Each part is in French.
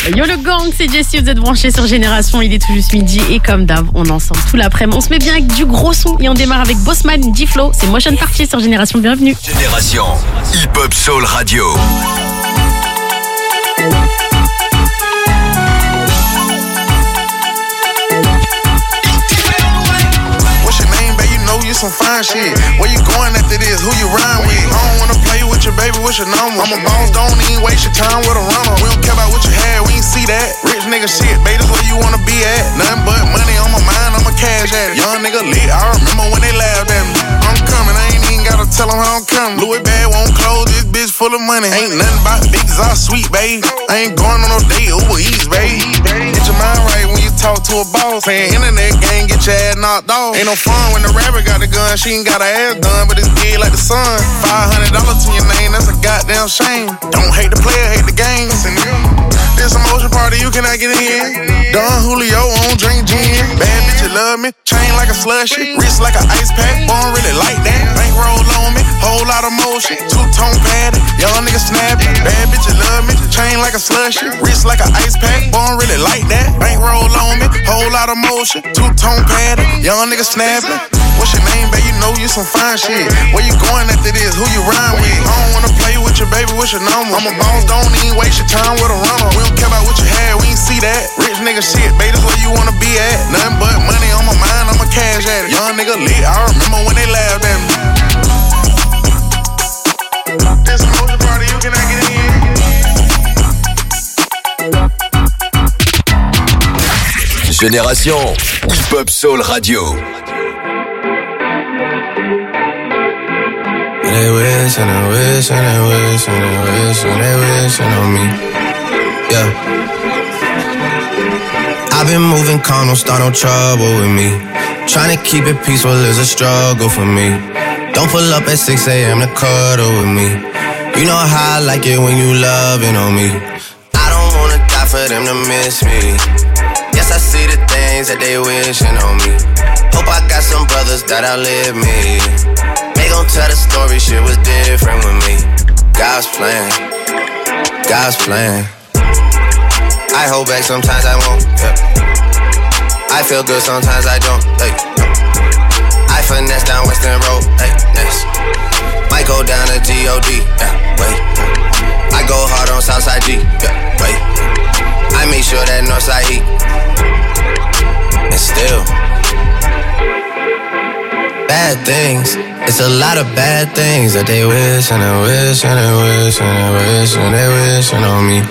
Yo le gang, c'est Jessie, vous êtes branchés sur Génération, il est tout juste midi et comme d'hab, on est ensemble tout l'après-midi. On se met bien avec du gros son et on démarre avec Bossman, D-Flow, c'est Motion Party sur Génération, bienvenue. Génération Hip Hop Soul Radio. You some fine shit. Where you going after this? Who you rhyme with? I don't wanna play with your baby, what's your number? I'm a boss, don't even waste your time with a runner. We don't care about what you had, we ain't see that. Rich nigga shit, baby, that's where you wanna be at. Nothing but money on my mind, I'm a cash at it. Young nigga lit, I remember when they laughed at me. I'm coming, I ain't even gotta tell them how I'm coming. Louis bag won't close, this bitch full of money. Ain't nothing about bitches, all sweet, babe. I ain't going on no date, Uber Eats, babe. Get your mind right when you talk to a boss. Playing internet game, get your ass knocked off. Ain't no fun when the rapper got the gun, she ain't got her ass done, but it's big like the sun. $500 to your name, that's a goddamn shame. Don't hate the player, hate the game. This emotion party, you cannot get in. Don Julio, on drink gin. Bad bitch, you love me. Chain like a slushy, wrist like an ice pack. Born really like that. Bankroll on me, whole lot of motion. Two-tone padded, young nigga snapping. Bad bitch, you love me. Chain like a slushy, wrist like an ice pack. Born really like that. Bankroll on me, whole lot of motion. Two-tone padded, young nigga snapping. What's your name, babe? You know you some fine shit. Where you going after this? Who you rhyme with? I don't wanna play with your baby, what's your number? I'm a boss, don't even waste your time with a runner. We don't care about what you had, we ain't see that. Rich nigga shit, babe, that's where you wanna be at. Nothing but money on my mind, I'm a cash at it. Young nigga lit, I remember when they laughed at me. This emotion party, you cannot get in. Génération Hip Hop Soul Radio. They wish and they wish and they wish and they wish and they wishing on me. Yeah. I've been moving calm, don't start no trouble with me. Trying to keep it peaceful is a struggle for me. Don't pull up at 6 a.m. to cuddle with me. You know how I like it when you loving on me. I don't wanna die for them to miss me. Yes, I see the things that they wishing on me. Hope I got some brothers that outlive me. They gon' tell the story, shit was different with me. God's plan, God's plan. I hold back, sometimes I won't, yeah. I feel good, sometimes I don't, hey. I finesse down Western Road, hey, next. Might go down to G.O.D., yeah, wait. I go hard on Southside G, yeah, wait. I make sure that Northside eat. And still bad things. It's a lot of bad things that they wish and they wish and they wish and they wish and they wishing on me.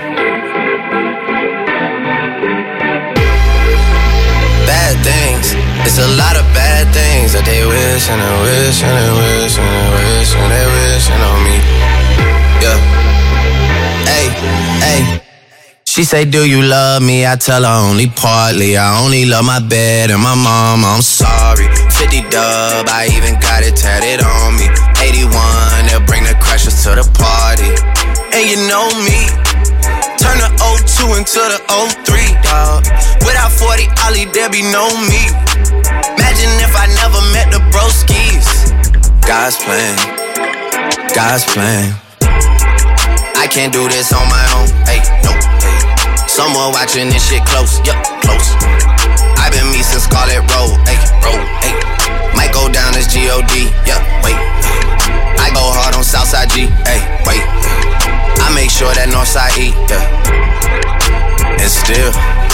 Bad things. It's a lot of bad things that they wish and they wish and they wish and they wish and they wishing on me. Yeah. Hey, hey. She say, do you love me? I tell her only partly. I only love my bed and my mama, I'm sorry. 50 dub, I even got it tatted on me. 81, they'll bring the crashers to the party. And you know me, turn the 02 into the 03, dawg. Without 40 Ollie, there be no me. Imagine if I never met the broskies. God's plan, God's plan. I can't do this on my own, hey, no, hey. Someone watching this shit close, yup, close. I've been me since Scarlet Road, hey, road, hey. Might go down as G.O.D., yup, wait. I go hard on Southside G, hey, wait. I make sure that Northside eat, yeah. And still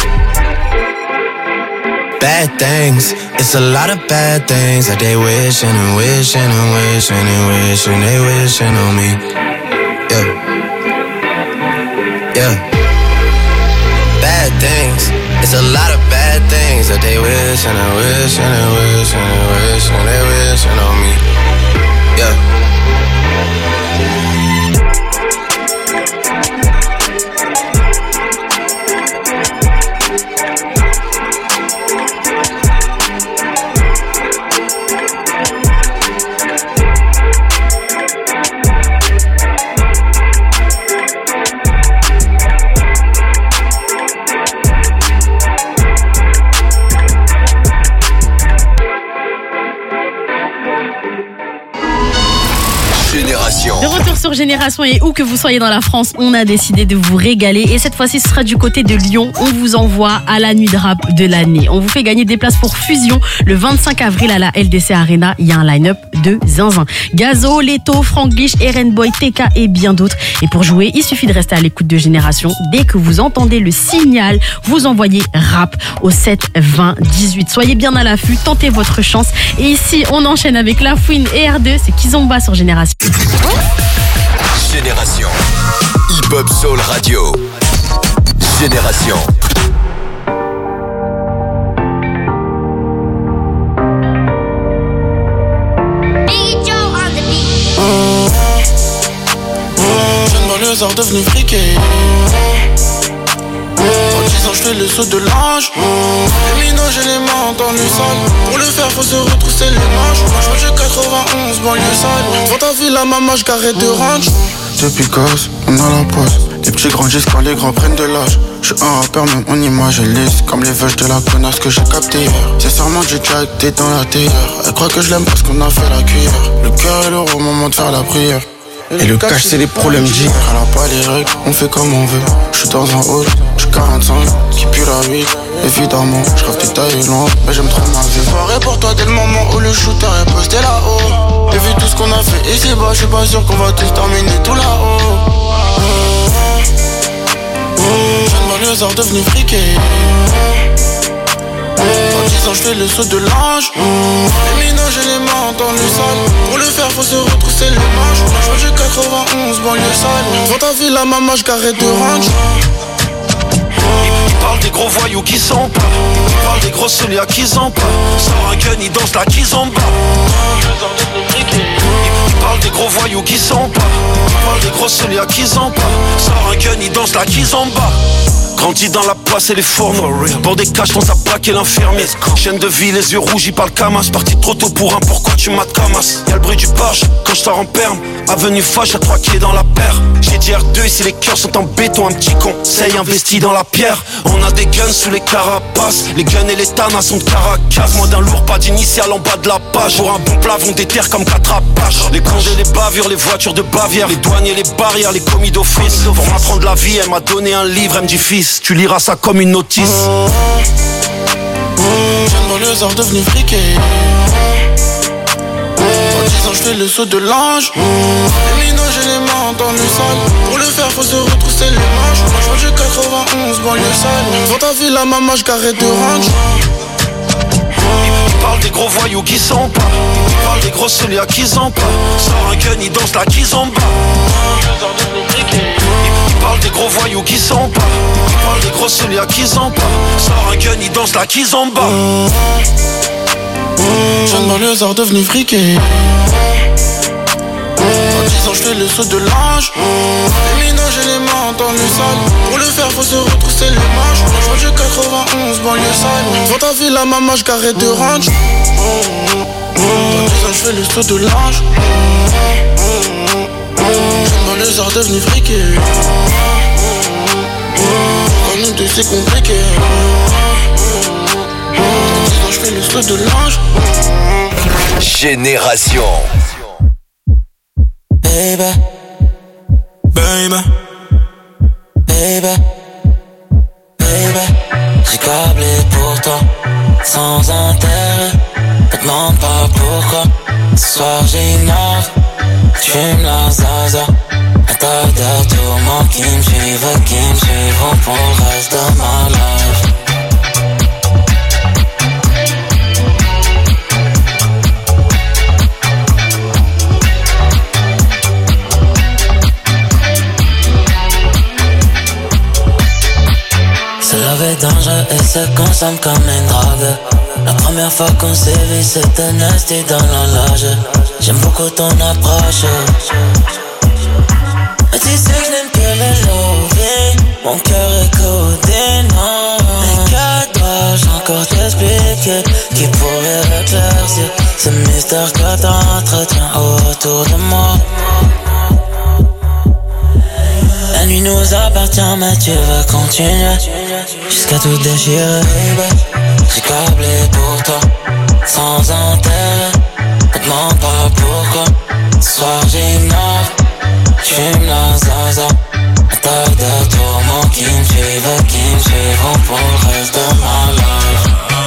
bad things. It's a lot of bad things that they wishing and wishing and wishing and wishing they wishing on me. Yeah. Yeah. Bad things. It's a lot of bad things that they wish and they wish and they wish and they wish and they wishing on me. Yeah. sur Génération et où que vous soyez dans la France, on a décidé de vous régaler. Et cette fois-ci, ce sera du côté de Lyon. On vous envoie à la nuit de rap de l'année. On vous fait gagner des places pour Fusion le 25 avril à la LDC Arena. Il y a un line-up de zinzin. Gazo, Leto, Frank Guiche, Eren Boy, TK et bien d'autres. Et pour jouer, il suffit de rester à l'écoute de Génération. Dès que vous entendez le signal, vous envoyez rap au 7 20 18. Soyez bien à l'affût, tentez votre chance. Et ici, on enchaîne avec La Fouine et R2. C'est Kizomba sur Génération. Génération. Hip-Hop Soul Radio. Génération. Jeune banlieusard devenu friqué. En 10 ans je fais le saut de l'ange. Les minots j'ai les mains dans le sale. Pour le faire faut se retrousser les manches. Moi je fais 91 banlieue sale. Devant ta ville la maman je carré de ranch. Depuis gosse on a la poisse. Les petits grandissent quand les grands prennent de l'âge. Je suis un rappeur même en image est lisse. Comme les veuches de la connasse que j'ai capté hier. C'est sûrement du jack, t'es dans la théière. Elle croit que je l'aime parce qu'on a fait la cuillère. Le cœur et l'euro au moment de faire la prière. Et le cash c'est les problèmes d'hier. Elle a pas les règles, on fait comme on veut. J'suis dans un hall, j'suis 45, qui pue la vie. Évidemment, j'rêve des tailles longues, mais j'aime trop ma vie. Soirée pour toi dès le moment où le shooter est posté là-haut. Et vu tout ce qu'on a fait ici bas, j'suis pas sûr qu'on va tous terminer tout là-haut. Jeune banlieusard devenu friqué. En 10 ans j'fais le saut de l'ange. Les minots j'ai les mains dans le sale. Pour le faire faut se retrousser les manches. Moi j'ai 91 banlieue sale. Devant ta ville la maman j'carré de ranch. Il parle des gros voyous qui sont pas. Il parle des gros celliers qui sont pas. Sors un gun, il danse la kizomba. Il parle des gros voyous qui sont pas. Il parle des gros celliers qui sont pas. Sors un gun, il danse la kizomba. Grandi dans la place et les fourneaux. Pour des caches, pense à braquer l'infirmier. Chaîne de vie, les yeux rouges, il parle camas. Parti trop tôt pour un, pourquoi tu mates camas? Y'a le bruit du barge quand je sors en perme. Avenue Fâche, à 3 qui est dans la paire. J'ai dit R2 ici les cœurs sont en béton. Un petit conseil investi dans la pierre. On a des guns sous les carapaces. Les guns et les tanas sont de Caracas. Moi d'un lourd, pas d'initial en bas de la page. Pour un bon plat, vont déterre comme 4 apaches. Les condés, les bavures, les voitures de Bavière. Les douaniers, les barrières, les commis d'office. Pour m'apprendre la vie, elle m'a donné un livre, elle me dit fils. Tu liras ça comme une notice. Jeune banlieusard devenu friqué. En 10 ans j'fais le saut de l'ange. Les minots j'ai les mains dans le sale. Pour le faire faut se retrousser les manches. Moi j'ai 91 banlieue sale. Devant ta ville la maman j'carré de ranch. Il parle des gros voyous qui sont pas. Il parle des gros celliers qui sont pas. Sors un gun, il danse la kizomba. Il parle des gros voyous qui sont pas. Il parle des gros celliers qui sont pas. Sors un gun, il danse la kizomba. Jeune banlieusard devenu friqué. En 10 ans j'fais le saut de l'ange. Les minots j'ai les mains dans le sale. Pour le faire faut se retrousser les manches. Moi j'ai 91 banlieue sale. Devant ta ville la maman j'carré de ranch. En 10 ans j'fais le saut de l'ange. Jeune banlieusard devenu friqué. Comme nous deux c'est compliqué. En 10 ans j'fais le saut de l'ange. Génération. Baby, baby, baby, baby. J'ai câblé pour toi, sans intérêt. Ne demande pas pourquoi. Ce soir j'ignore, tu fumes la zaza. Un tas de tourments qui me suivront pour le reste de ma life. Se laver dangereux et se consomme comme une drogue. La première fois qu'on s'est vu c'était nasty dans la loge. J'aime beaucoup ton approche. Mais tu sais que je n'aime que le loving. Mon cœur est codé, non. Mais que dois-je encore t'expliquer qui pourrait éclaircir ce mystère que t'entretiens autour de moi? La nuit nous appartient mais tu veux continuer jusqu'à tout déchirer. J'ai câblé pour toi sans intérêt. Ne demande pas pourquoi. Ce soir j'ignore, tu J'fume la zaza, un tas de tourments qui me suivront pour le reste de ma life.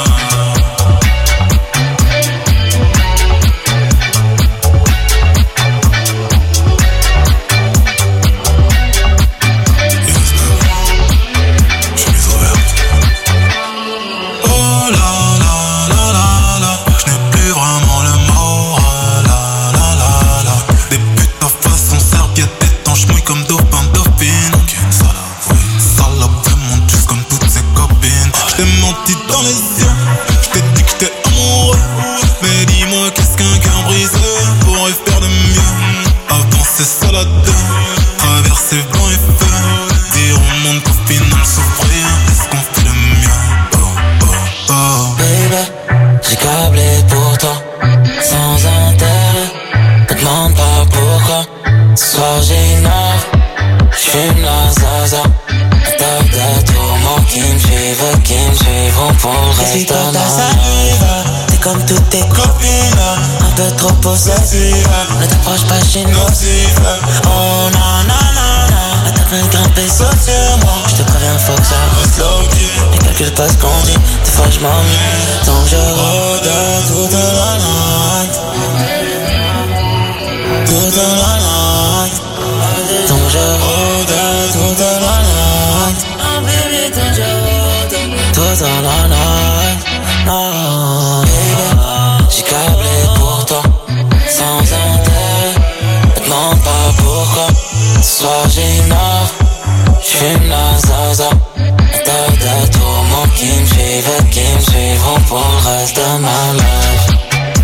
Dans les yeux, je t'ai dit que j'étais amoureux. Mais dis-moi qu'est-ce qu'un cœur brisé pourrait faire de mieux. Avancer seul à deux, traverser blanc et feu. Dire au monde qu'au final souffrir, est-ce qu'on fait le mieux? Oh, oh, oh. Baby, j'ai câblé pour toi, sans intérêt. Ne demande pas pourquoi, ce soir j'innove. J'fume la zaza, un tas de tourments qui me suivront pour le reste de ma life. T'es comme toutes tes copines, un peu trop possessive. Ne t'approche pas chez nous, oh na na na na. T'as plein de grimper saute sur moi. J'te préviens faut que ça reste low-key. Ne calcule pas ce qu'on dit, des fois j'm'ennuie. Donc je rôde toute la night, toute la night. Donc je rôde toute la night, oh baby, donc je rôde toute la night. Oh baby, j'ai câblé pour toi, sans intérêt. Ne demande pas pourquoi, ce soir j'innove. J'fume la zaza, un tas de tourments qui me suivront pour le reste de ma life.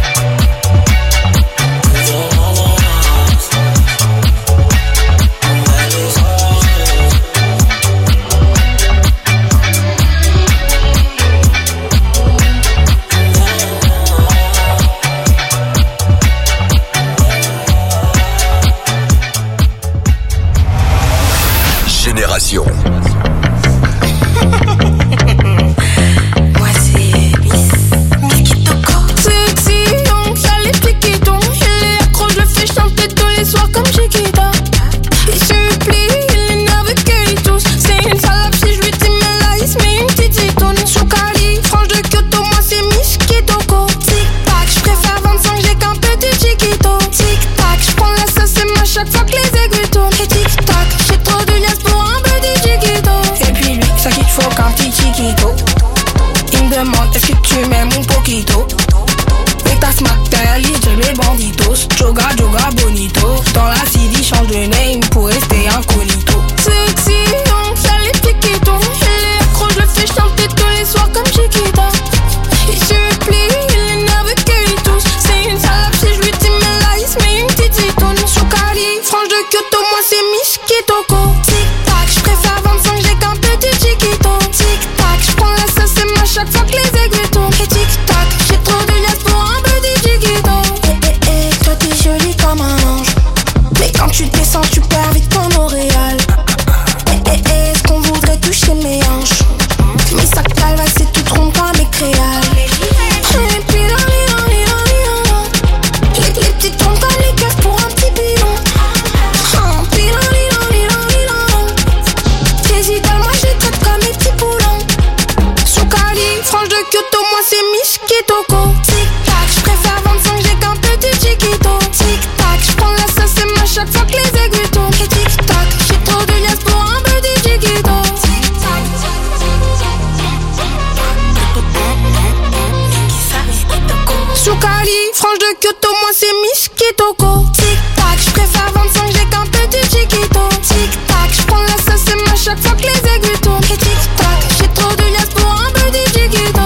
Génération. Moi c'est Piquito. Sexy, donc ça les Piquito. Il est accro, je le fais chanter tous les soirs comme Chiquita. Il supplie, il est nerveux qu'il tousse. C'est une salope si je lui dis mais là il se met une petite zitoune. Choukali, franche de Kyoto, moi c'est Miskitoko. Tic tac, je préfère 25, j'ai qu'un petit Chiquito. Tic tac, je prends la sauce et moi chaque fois que les aiguilles tournent. Et tic tac, j'ai trop de liasses pour un petit Chiquito. Et puis lui, ça qu'il faut qu'un petit Chiquito. Il me demande est-ce que tu m'aimes un poquito. Mais ta smack derrière les banditos. Joga, joga, bonito. Dans la CD, change de name pour rester incognito. Sexy, donc ça les Piquito. Il est accro, je le fais chanter tous les soirs comme Chiquita. Il supplie, il est nerveux qu'il tousse. C'est une salope si je lui dis mais là il se met une petite zitoune. Choukali, franche de Kyoto, moi c'est Miskitoko. Tic tac, je préfère 25, j'ai qu'un petit Chiquito. Tic tac, je prends la sauce et moi chaque fois que les aiguilles tournent. Et tic tac, j'ai trop de liasses pour un petit Chiquito. Toi t'es jolie comme un ange. Mais quand tu descends, tu perds vite ton Montréal. Est-ce qu'on voudrait toucher mes hanches? Mes sacs calvas, c'est tout rond comme mes créales. Et puis là, les petites trompes comme les caisses pour un petit bidon. Puis là, t'hésites à moi, je les traite comme mes petits poulons. Choukali, franche de Kyoto, moi c'est Miskitoko. Tic tac, je préfère 25, j'ai qu'un petit Chiquito. Tic tac, je prends la sauce et moi chaque fois que les aiguilles tournent. Et tic tac, j'ai trop de liasses pour un petit Chiquito. Tic tac. Choukali, franche de Kyoto, moi c'est Miskitoko. Tic tac, je préfère 25, j'ai qu'un petit Chiquito. Tic tac, je prends la sauce et moi chaque fois que les aiguilles tournent. Et tic tac, j'ai trop de liasses pour un petit Chiquito.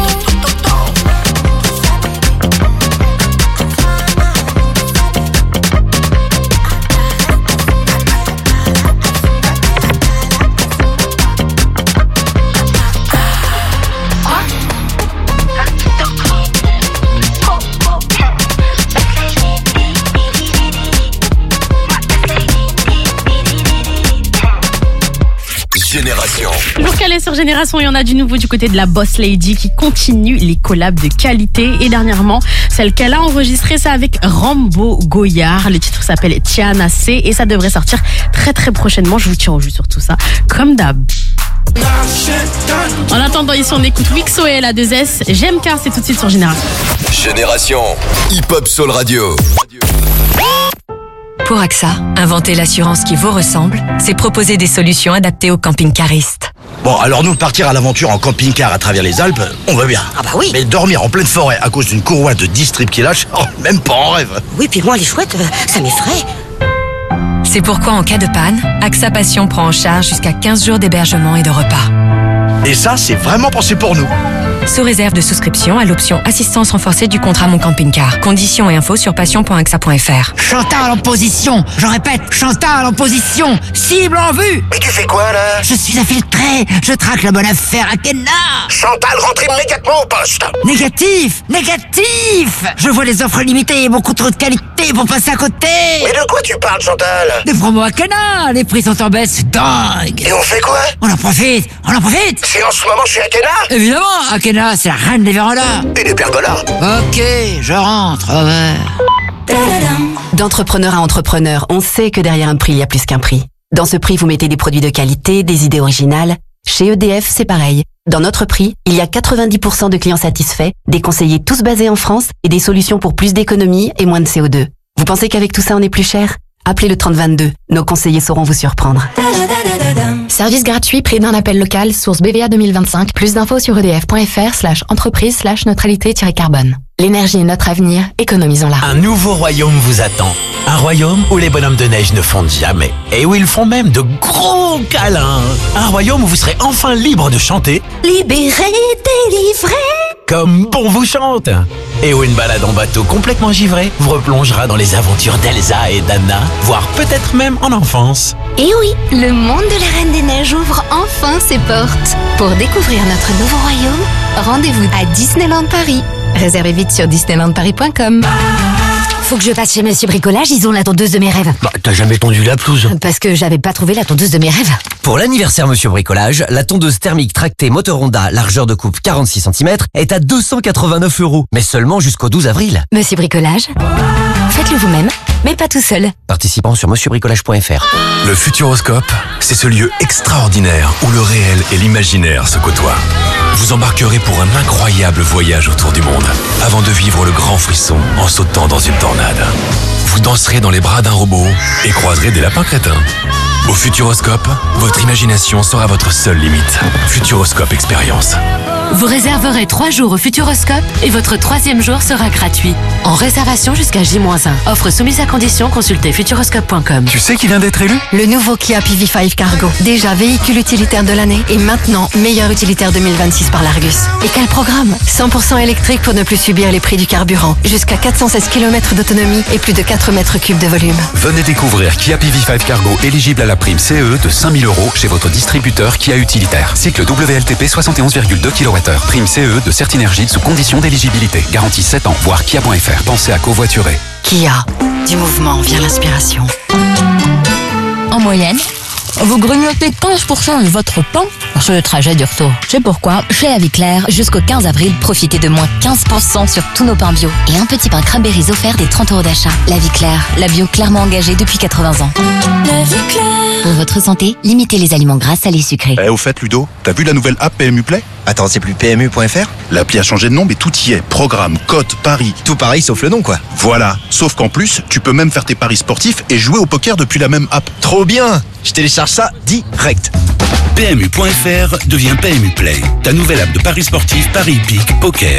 Génération, il y en a du nouveau du côté de la Boss Lady qui continue les collabs de qualité. Et dernièrement, celle qu'elle a enregistrée, c'est avec Rambo Goyard. Le titre s'appelle Tiana C et ça devrait sortir très très prochainement. Je vous tiens au jus sur tout ça, comme d'hab. En attendant, ici on écoute Wixo et La2S. J'aime car c'est tout de suite sur Génération. Génération Hip Hop Soul Radio. Pour AXA, inventer l'assurance qui vous ressemble, c'est proposer des solutions adaptées aux camping-caristes. Bon, alors nous, partir à l'aventure en camping-car à travers les Alpes, on va bien. Ah bah oui. Mais dormir en pleine forêt à cause d'une courroie de 10 strips qui lâche, même pas en rêve. Oui, puis moi, les chouettes, ça m'effraie. C'est pourquoi en cas de panne, AXA Passion prend en charge jusqu'à 15 jours d'hébergement et de repas. Et ça, c'est vraiment pensé pour nous. Sous réserve de souscription à l'option assistance renforcée du contrat Mon Camping-Car. Conditions et infos sur passion.axa.fr. Chantal en position. Je répète, Chantal en position. Cible en vue. Mais tu fais quoi, là? Je suis infiltré. Je traque la bonne affaire à Kenna. Chantal, rentre immédiatement au poste. Négatif. Négatif. Je vois les offres limitées et beaucoup trop de qualité pour passer à côté. Mais de quoi tu parles, Chantal? Des promos à Kenna. Les prix sont en baisse dingue. Et on fait quoi? On en profite. On en profite. Si en ce moment je suis à Kenna? Évidemment, à Kenna, c'est la reine des vérandas. Et des pergolas. Ok, je rentre. Au revoir. D'entrepreneur à entrepreneur, on sait que derrière un prix, il y a plus qu'un prix. Dans ce prix, vous mettez des produits de qualité, des idées originales. Chez EDF, c'est pareil. Dans notre prix, il y a 90% de clients satisfaits, des conseillers tous basés en France et des solutions pour plus d'économie et moins de CO2. Vous pensez qu'avec tout ça, on est plus cher? Appelez le 3022. Nos conseillers sauront vous surprendre. Service gratuit, prix d'un appel local, source BVA 2025. Plus d'infos sur edf.fr/entreprise/neutralité-carbone. L'énergie est notre avenir, économisons-la. Un nouveau royaume vous attend. Un royaume où les bonhommes de neige ne fondent jamais. Et où ils font même de gros câlins. Un royaume où vous serez enfin libre de chanter. Libéré, délivré. Comme bon vous chante. Et où une balade en bateau complètement givré vous replongera dans les aventures d'Elsa et d'Anna, voire peut-être même en enfance. Et oui, le monde de la Reine des Neiges ouvre enfin ses portes. Pour découvrir notre nouveau royaume, rendez-vous à Disneyland Paris. Réservez vite sur disneylandparis.com. Faut que je passe chez Monsieur Bricolage, ils ont la tondeuse de mes rêves. Bah, t'as jamais tondu la pelouse? Parce que j'avais pas trouvé la tondeuse de mes rêves. Pour l'anniversaire Monsieur Bricolage, la tondeuse thermique tractée Motor Honda, largeur de coupe 46 cm, est à 289 €, mais seulement jusqu'au 12 avril. Monsieur Bricolage, faites-le vous-même, mais pas tout seul. Participant sur monsieurbricolage.fr. Le Futuroscope, c'est ce lieu extraordinaire où le réel et l'imaginaire se côtoient. Vous embarquerez pour un incroyable voyage autour du monde, avant de vivre le grand frisson en sautant dans une tornade. Vous danserez dans les bras d'un robot et croiserez des lapins crétins. Au Futuroscope, votre imagination sera votre seule limite. Futuroscope Expérience. Vous réserverez 3 jours au Futuroscope et votre 3e jour sera gratuit. En réservation jusqu'à J-1. Offre soumise à condition, consultez futuroscope.com. Tu sais qui vient d'être élu? Le nouveau Kia PV5 Cargo. Déjà véhicule utilitaire de l'année et maintenant meilleur utilitaire 2026 par l'Argus. Et quel programme? 100% électrique pour ne plus subir les prix du carburant. Jusqu'à 416 km d'autonomie et plus de 4 mètres cubes de volume. Venez découvrir Kia PV5 Cargo éligible à la prime CE de 5 000 € chez votre distributeur Kia utilitaire. Cycle WLTP 71,2 kWh. Prime CE de Certinergie sous condition d'éligibilité. Garantie 7 ans. Voir Kia.fr. Pensez à covoiturer. Kia. Du mouvement vient l'inspiration. En moyenne, vous grignotez 15% de votre pain sur le trajet du retour. C'est pourquoi, chez La Vie Claire, jusqu'au 15 avril, profitez de moins 15% sur tous nos pains bio. Et un petit pain Cranberries offert des 30 € d'achat. La Vie Claire, la bio clairement engagée depuis 80 ans. La Vie Claire. Pour votre santé, limitez les aliments gras, salés, sucrés. Au fait, Ludo, t'as vu la nouvelle app PMU Play? Attends, c'est plus PMU.fr? L'appli a changé de nom, mais tout y est. Programme, cote, paris. Tout pareil sauf le nom, quoi. Voilà. Sauf qu'en plus, tu peux même faire tes paris sportifs et jouer au poker depuis la même app. Trop bien! Je télécharge ça direct. PMU.fr devient PMU Play. Ta nouvelle app de paris sportifs, paris hippiques, poker.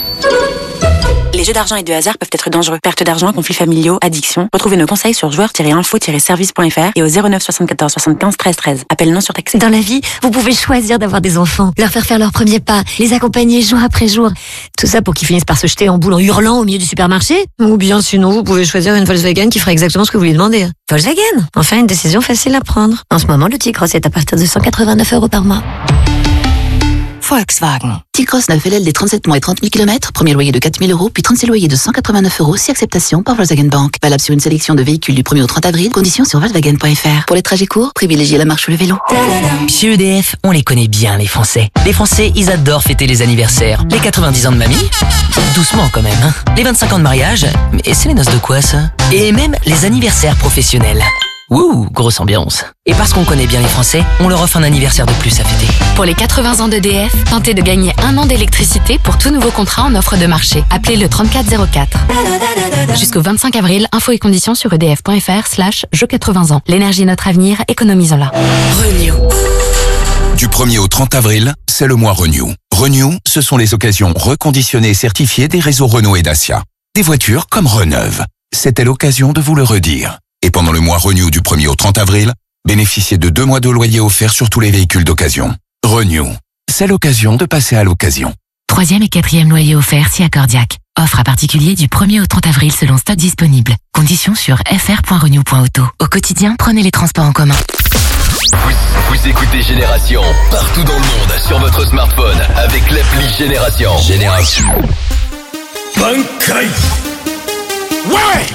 Les jeux d'argent et de hasard peuvent être dangereux. Perte d'argent, conflits familiaux, addiction. Retrouvez nos conseils sur joueurs-info-service.fr et au 09 74 75 13 13. Appel non surtaxé. Dans la vie, vous pouvez choisir d'avoir des enfants, leur faire leur premier pas, les accompagner jour après jour. Tout ça pour qu'ils finissent par se jeter en boule en hurlant au milieu du supermarché. Ou bien sinon, vous pouvez choisir une Volkswagen qui fera exactement ce que vous lui demandez. Volkswagen, enfin une décision facile à prendre. En ce moment, le T-Cross est à partir de 189 € par mois. Volkswagen. T-Cross 9 LL des 37 mois et 30 000 km, premier loyer de 4 000 €, puis 36 loyers de 189 €, si acceptation par Volkswagen Bank. Valable sur une sélection de véhicules du 1er au 30 avril, conditions sur Volkswagen.fr. Pour les trajets courts, privilégiez la marche ou le vélo. Chez EDF, on les connaît bien, les Français. Les Français, ils adorent fêter les anniversaires. Les 90 ans de mamie, doucement quand même, hein. Les 25 ans de mariage, mais c'est les noces de quoi ça? Et même les anniversaires professionnels. Ouh, grosse ambiance. Et parce qu'on connaît bien les Français, on leur offre un anniversaire de plus à fêter. Pour les 80 ans d'EDF, tentez de gagner 1 an d'électricité pour tout nouveau contrat en offre de marché. Appelez le 3404. Jusqu'au 25 avril, infos et conditions sur edf.fr/jeu 80 ans. L'énergie est notre avenir, économisons-la. Renew. Du 1er au 30 avril, c'est le mois Renew. Renew, ce sont les occasions reconditionnées et certifiées des réseaux Renault et Dacia. Des voitures comme reneuves. C'était l'occasion de vous le redire. Et pendant le mois Renew du 1er au 30 avril, bénéficiez de 2 mois de loyer offerts sur tous les véhicules d'occasion. Renew, c'est l'occasion de passer à l'occasion. 3e et 4e loyer offert si accordiaque. Offre à particulier du 1er au 30 avril selon stock disponible. Conditions sur fr.renew.auto. Au quotidien, prenez les transports en commun. Vous écoutez Génération partout dans le monde sur votre smartphone avec l'appli Génération. Génération. Bankai. Ouais.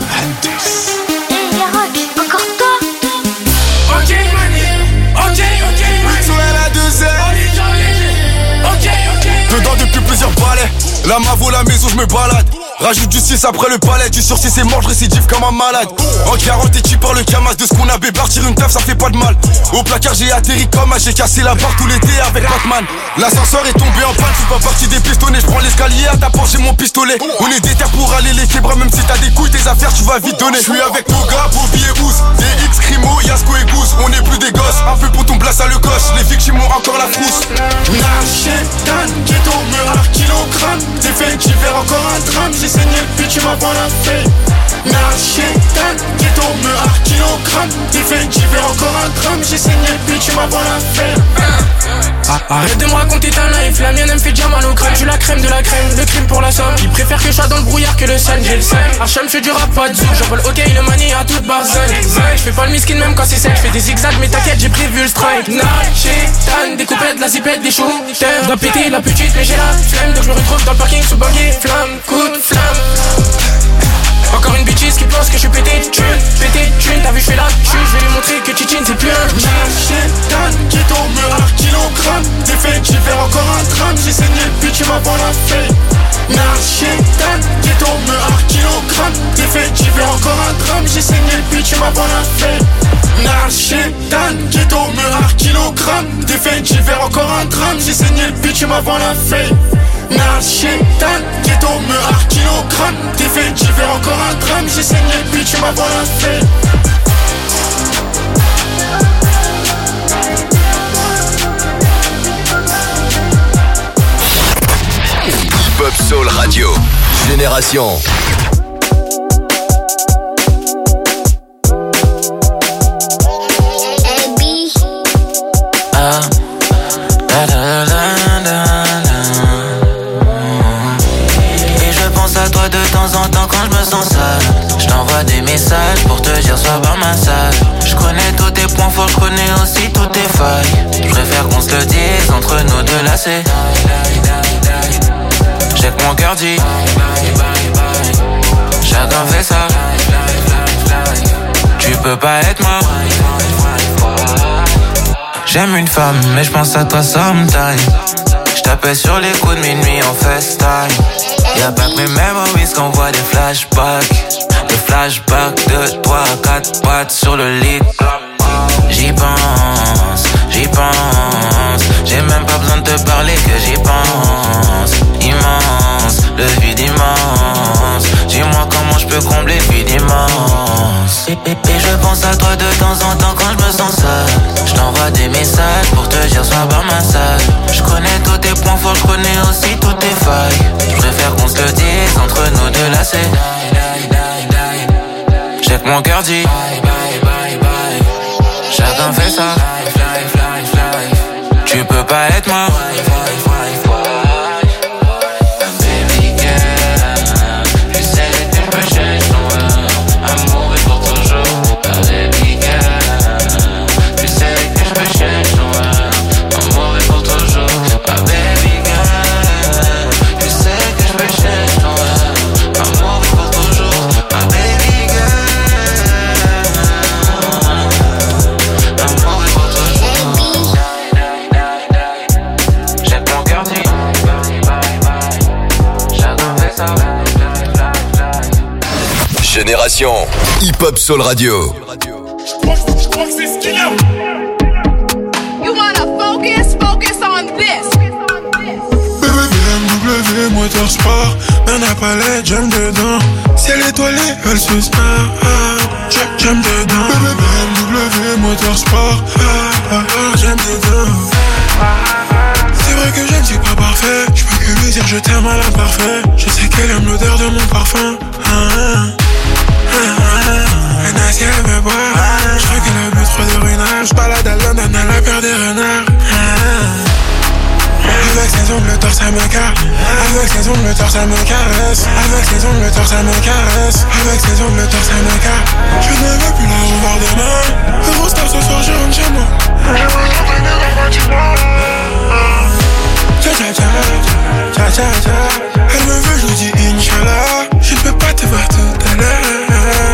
Rock, encore toi. Ok, Plutôt elle a 2 ailes. Ok. Dedans depuis plusieurs balais. La mavo, la maison, je me balade. Rajoute du 6 après le palais. Du sursis et mort, je récidive comme un malade. En 40 et tu parles le camas de ce qu'on avait. Partir une teuf, ça fait pas de mal. Au placard, j'ai atterri comme j'ai cassé la barre tout l'été avec Batman. L'ascenseur est tombé en panne, je suis pas parti des pistonnets. Je prends l'escalier à ta porte, j'ai mon pistolet. On est déter pour aller les québras, même si t'as des couilles, tes affaires, tu vas vite donner. Je suis avec mon gars, Bobby et Ous. DX, Crimo, Yasko et Goose. On est plus des gosses, un peu pour ton place à le coche. Les victimes ont encore la frousse. Naché, Dan, ghetto, meurtre, kilogramme. T'es fait d'hiver, encore un drame. J'ai saigné le pit, tu m'as pas la fait. Naché, Dan, ghetto, meurtre, kilogramme. T'es fait d'hiver, encore un drame. J'ai saigné le pit, tu m'as pas la fait. Arrête de me raconter ta life, la mienne elle me fait déjà mal au crâne. Je suis la crème de la crème, le crime pour la somme. Ils préfèrent que je sois dans le brouillard que le sun, j'ai le seum. Hacham fait du rap, pas de zou, j'envole ok, le manie à toute barzone. Je fais pas le miskin même quand c'est sec, je fais des zigzags mais t'inquiète j'ai prévu le strike. Naché, tan, des coupettes, de la zipette, des shooters. Je dois péter la petite mais j'ai la flemme. Donc je me retrouve dans le parking sous buggy, flamme, coup de flamme. Encore une bitches qui pense que je suis pété de thune, t'as vu je fais la chute, je vais lui montrer que Titine c'est plus un Naché, Dan, ghetto, meurtre, kilogramme. T'es fait d'hiver, encore un drame. J'ai saigné le pit, tu m'as pas la fait. Naché, Dan, ghetto, meurtre, kilogramme. T'es fait d'hiver, encore un drame. J'ai saigné le pit, tu m'as pas la fait. Naché, Dan, ghetto, meurtre, kilogramme. T'es fait d'hiver, encore un drame. J'ai saigné le pit, tu m'as pas la fait. Naché, Dan, ghetto, meurtre, kilogramme. T'es fait d'hiver, encore un drame. J'ai saigné le pit, tu m'as pas la fait. Pop Soul Radio. Génération. Et je pense à toi de temps en temps quand je me sens sale. Je t'envoie des messages pour te dire sois par ma salle. Je connais tous tes points forts, je connais aussi toutes tes failles. Je préfère qu'on se le dise entre nous deux là c'est. J'ai que mon cœur dit chacun fait ça. Tu peux pas être moi. J'aime une femme mais je pense à toi sometime. Je t'appelle sur les coups de minuit en FaceTime. Y'a pas que mes memories qu'on voit des flashbacks. Des flashbacks de 3 à 4 pattes sur le lit. J'y pense, j'y pense. J'ai même pas besoin de te parler que j'y pense. Immense, le vide immense. Dis-moi comment je peux combler le vide immense. Et je pense à toi de temps en temps quand je me sens seul. Je t'envoie des messages pour te dire sois par ma salle. Je connais tous tes points forts, je connais aussi toutes tes failles. Je préfère qu'on se le dise entre nous deux là c'est. J'ai que mon cœur dit chacun fait ça. Tu peux pas être moi. Baby Génération Hip Hop Soul Radio. You wanna focus on this. BMW Motorsport, mais n'a pas les j'aime dedans. Si elle est étoilée, elle se snap. J'aime dedans. BMW Motorsport, j'aime dedans. C'est vrai que j'aime, c'est pas parfait. Je peux que lui dire je t'aime à l'imparfait. Je sais qu'elle aime l'odeur de mon parfum. Et si elle veut boire, je crois qu'elle a bu trop de ruinage. J'balade à London à la paire des renards. Avec ses ongles, le torse, elle me caresse. Avec ses ongles, le torse, elle me caresse. Avec ses ongles, le torse, elle me caresse. Avec ses ongles, le torse, elle me caresse. Je ne veux plus la revoir demain. Eurostar ce soir, je rentre chez moi. Elle me veut, je lui dis Inch'Allah. Je ne peux pas te voir tout à l'heure.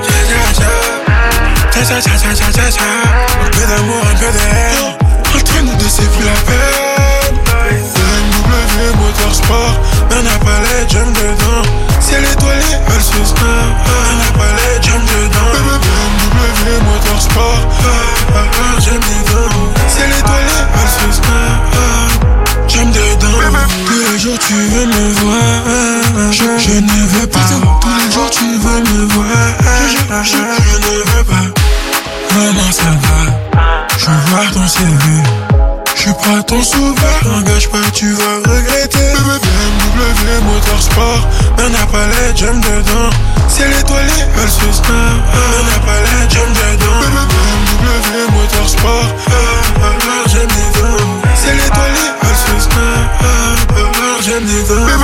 Un peu d'amour, un peu d'air. Entre nous deux, c'est plus la peine. BMW Motorsport, mais n'a pas les j'aime dedans. Si elle est étoilée, elle se snap. N'a pas les j'aime dedans. BMW Motorsport, j'aime dedans. Si elle est étoilée, elle se snap. J'aime dedans. Tous les jours tu veux me voir. Je ne veux pas. Tous les jours tu veux me voir. Je ne veux pas. Maman ça va. Je veux voir ton CV. Je suis pas ton sauveur, engage pas, tu vas regretter. BMW Motorsport, mais n'a pas les j'aime dedans. Si elle est étoilée, elle se snap. N'a pas les j'aime dedans. BMW Motorsport, j'aime dedans. Si elle est étoilée, elle se snap. J'aime dedans.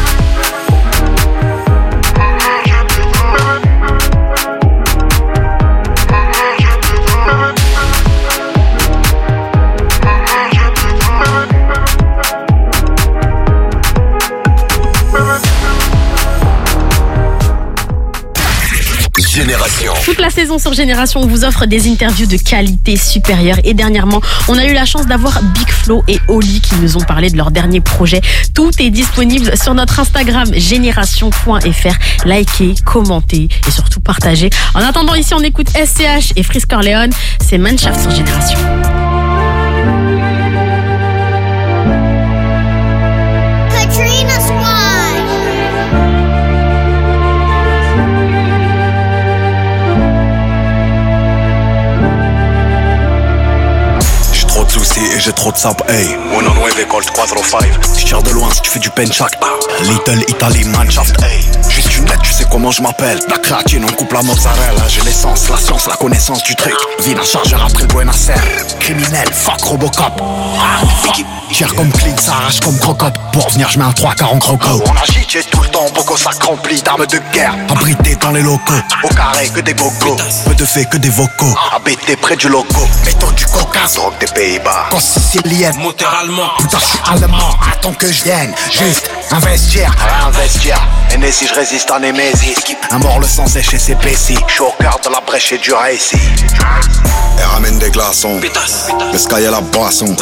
Génération. Toute la saison sur Génération, on vous offre des interviews de qualité supérieure. Et dernièrement, on a eu la chance d'avoir Big Flo et Oli qui nous ont parlé de leur dernier projet. Tout est disponible sur notre Instagram génération.fr. Likez, commentez et surtout partagez. En attendant, ici, on écoute SCH et Freeze Corleone. C'est Manshaft sur Génération. Et j'ai trop de sable, hey. 1-9 Colt 405. Je tire de loin si tu fais du penchak. Little Italy Manshaft, hey. Juste une lettre, tu sais comment je m'appelle. La créatine, on coupe la mozzarella. J'ai l'essence, la science, la connaissance du truc. Vine un chargeur après le Buenos Aires. Criminel, fuck Robocop. Tire comme Clint, ça arrache comme Crocop. Pour venir, je mets un 3-4 en croco. On agite, j'ai tout le temps, beaucoup ça rempli d'armes de guerre. Abrité dans les locaux. Au carré, que des gogos. Peu de faits, que des vocaux. Habité près du loco. Méthode du Caucase. Drogue des Pays-Bas. Sicilienne, moteur allemand. Putain, je suis allemand, attends que je vienne. Juste investir, réinvestir. Et né si je résiste à Némésis. Un mort le sang sèche et c'est Pessi. Je suis au cœur de la brèche et du récit. Elle ramène des glaçons. Le sky et la boisson.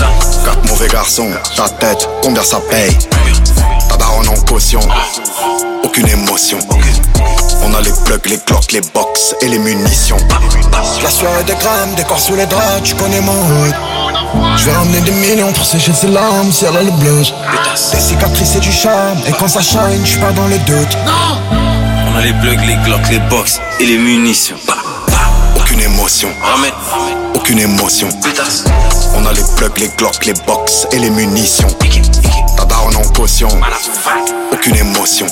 4 mauvais garçons. Ta tête, combien ça paye? Ta daronne en caution. Aucune émotion. On a les plugs, les glocks, les box et les munitions. La soirée des grammes, des corps sous les draps, tu connais mon hood. Je vais ramener des millions pour sécher ses larmes si elle a le blues. Des cicatrices et du charme, et quand ça shine, je suis pas dans le doute. On a les plugs, les glocks, les box et les munitions. Aucune émotion. Aucune émotion. On a les plugs, les glocks, les box et les munitions. Ta daronne en caution. Aucune émotion.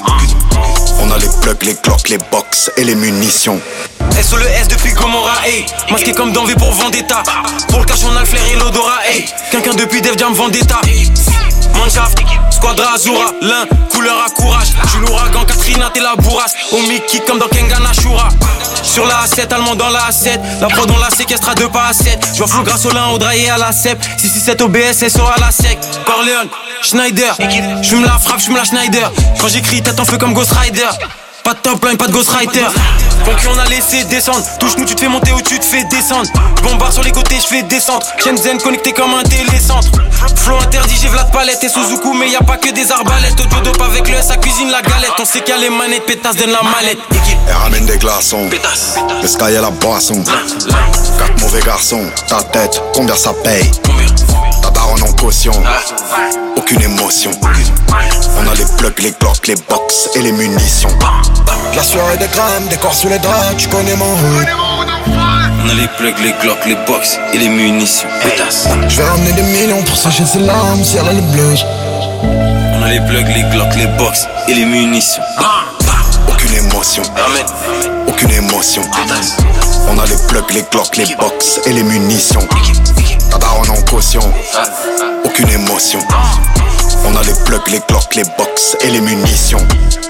On a les plugs, les glocks, les box et les munitions. S sur le S depuis Gomorrah, hey. Masqué comme dans V pour Vendetta. Pour le cash on a le flair et l'odorat, hey. Quelqu'un depuis Def Jam Vendetta. Manshaft, Squadra Azura, l'un, couleur à courage. J'suis l'ouragan, Katrina, t'es la bourrasse. Au Mickey comme dans Kengan Ashura. Sur la A7, allemand dans la A7. La prod on la séquestre à 2 pas à 7. J'vois flou grâce au lin, au draillé à la CEP. 667 OBS, SO à la sec. Corleone, Schneider. J'fume la frappe, j'fume la Schneider. Quand j'écris, tête en feu comme Ghost Rider. Pas de top line, pas de Ghost Rider. Conclu on a laissé descendre. Touche-nous, tu te fais monter ou tu te fais descendre. Bombard sur les côtés, je fais descendre. Shenzhen connecté comme un télécentre. Flow interdit, j'ai Vlad Palette et Suzuku, mais y a pas que des arbalètes. Audio dope avec le S, ça cuisine la galette. On sait qu'il y a les manettes, pétasse donne la mallette. Elle ramène des glaçons, le sky et la boisson. 4 mauvais garçons, ta tête, combien ça paye? Ta daronne en caution, aucune émotion. On a les plugs, les glocks, les box et les munitions. La sueur et des grammes, des corps sous les draps, tu connais mon hood. On a les plugs, les glocks, les box et les munitions. Pétasse. Je vais ramener des millions pour sécher ses larmes si elle a le blues. On a les plugs, les glocks, les box et les munitions. Aucune émotion, aucune émotion. On a les plugs, les glocks, les box et les munitions. Ta daronne en caution, aucune émotion. On a les plugs, les glocks, les box et les munitions.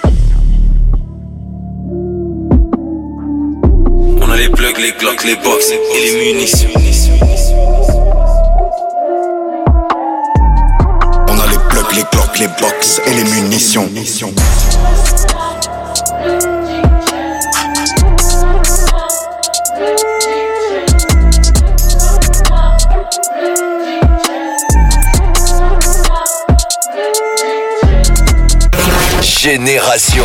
On a les plugs, les glocks, les box et les munitions. On a les plugs, les glocks, les box et les munitions. Génération.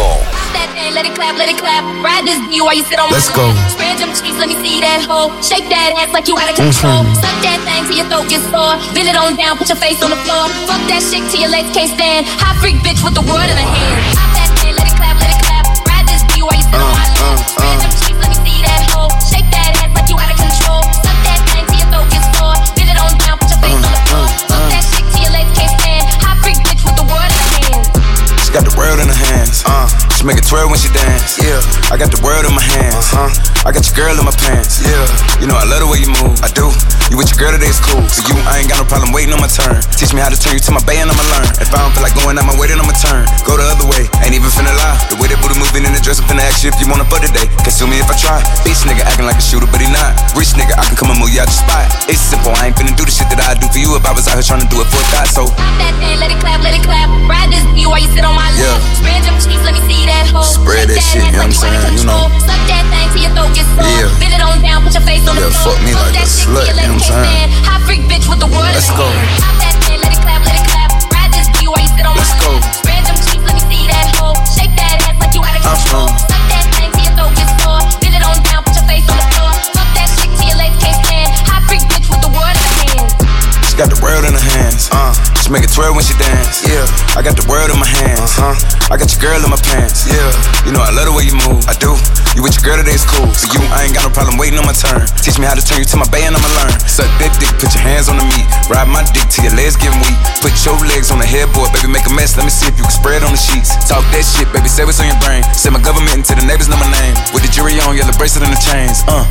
Let it clap, ride this D while you sit on my Let's go. Spread them cheeks, let me see that hoe. Shake that ass like you out of control. Suck that thing till your throat gets sore. Bend it on down, put your face on the floor. Fuck that shit till your legs can't stand. Hot freak bitch with the world in her hand. Pop that thing, let it clap, ride this D while you sit on my lap. Spread them cheeks, let me see that hoe. Shake that ass like you out of control. Suck that thing till your throat gets sore. Bend it on down, put your face on the floor. Fuck that shit till your legs can't stand. Hot freak bitch with the world in her hand. She got the world in her hands. She make it twirl when she dance. Yeah, I got the world in my hands. I got your girl in my pants. Yeah, you know I love the way you move. I do. You with your girl today is cool. For you, I ain't got no problem waiting on my turn. Teach me how to turn you to my bay and I'ma learn. If I don't feel like going out my way, then I'ma turn. Go the other way, ain't even finna lie. The way that booty moving in the dress, I'm finna ask you if you wanna fuck today. Consume me if I try. Bitch nigga acting like a shooter, but he not. Rich nigga, I can come and move you out your spot. It's simple, I ain't finna do the shit that I do for you if I was out here trying to do it for a guy. So pop that thing, let it clap, ride this D while you sit on my lap. Spread them cheeks, let me see that hoe. spread that shit, you know what I'm saying? You know. Suck that thing till your throat gets sore. Yeah. Bend it on down, put your face on the floor. Fuck me like a slut, you know what I'm saying? Hot freak bitch with the world. Let's go. Pop that thing, let it clap, ride this D while you sit on my lap. Spread them cheeks, let me see that hoe. Shake that ass like you out of control. Suck that thing till your throat gets sore. Bend it on down, put your face on the floor. Fuck that shit till your legs can't stand. Hot freak bitch with the world in her hands. She got the world in her hands. She make it twirl when she dance. Yeah, I got the world in my hands. I got your girl in my pants. Yeah, you know I love the way you move. I do. You with your girl today is cool. For you, I ain't got no problem waiting on my turn. Teach me how to turn you to my bay and I'ma learn. Suck that dick, put your hands on the meat. Ride my dick till your legs get weak. Put your legs on the headboard, baby, make a mess. Let me see if you can spread on the sheets. Talk that shit, baby, say what's on your brain. Say my government until the neighbors know my name. With the jury on, yellow bracelet and the chains. Pop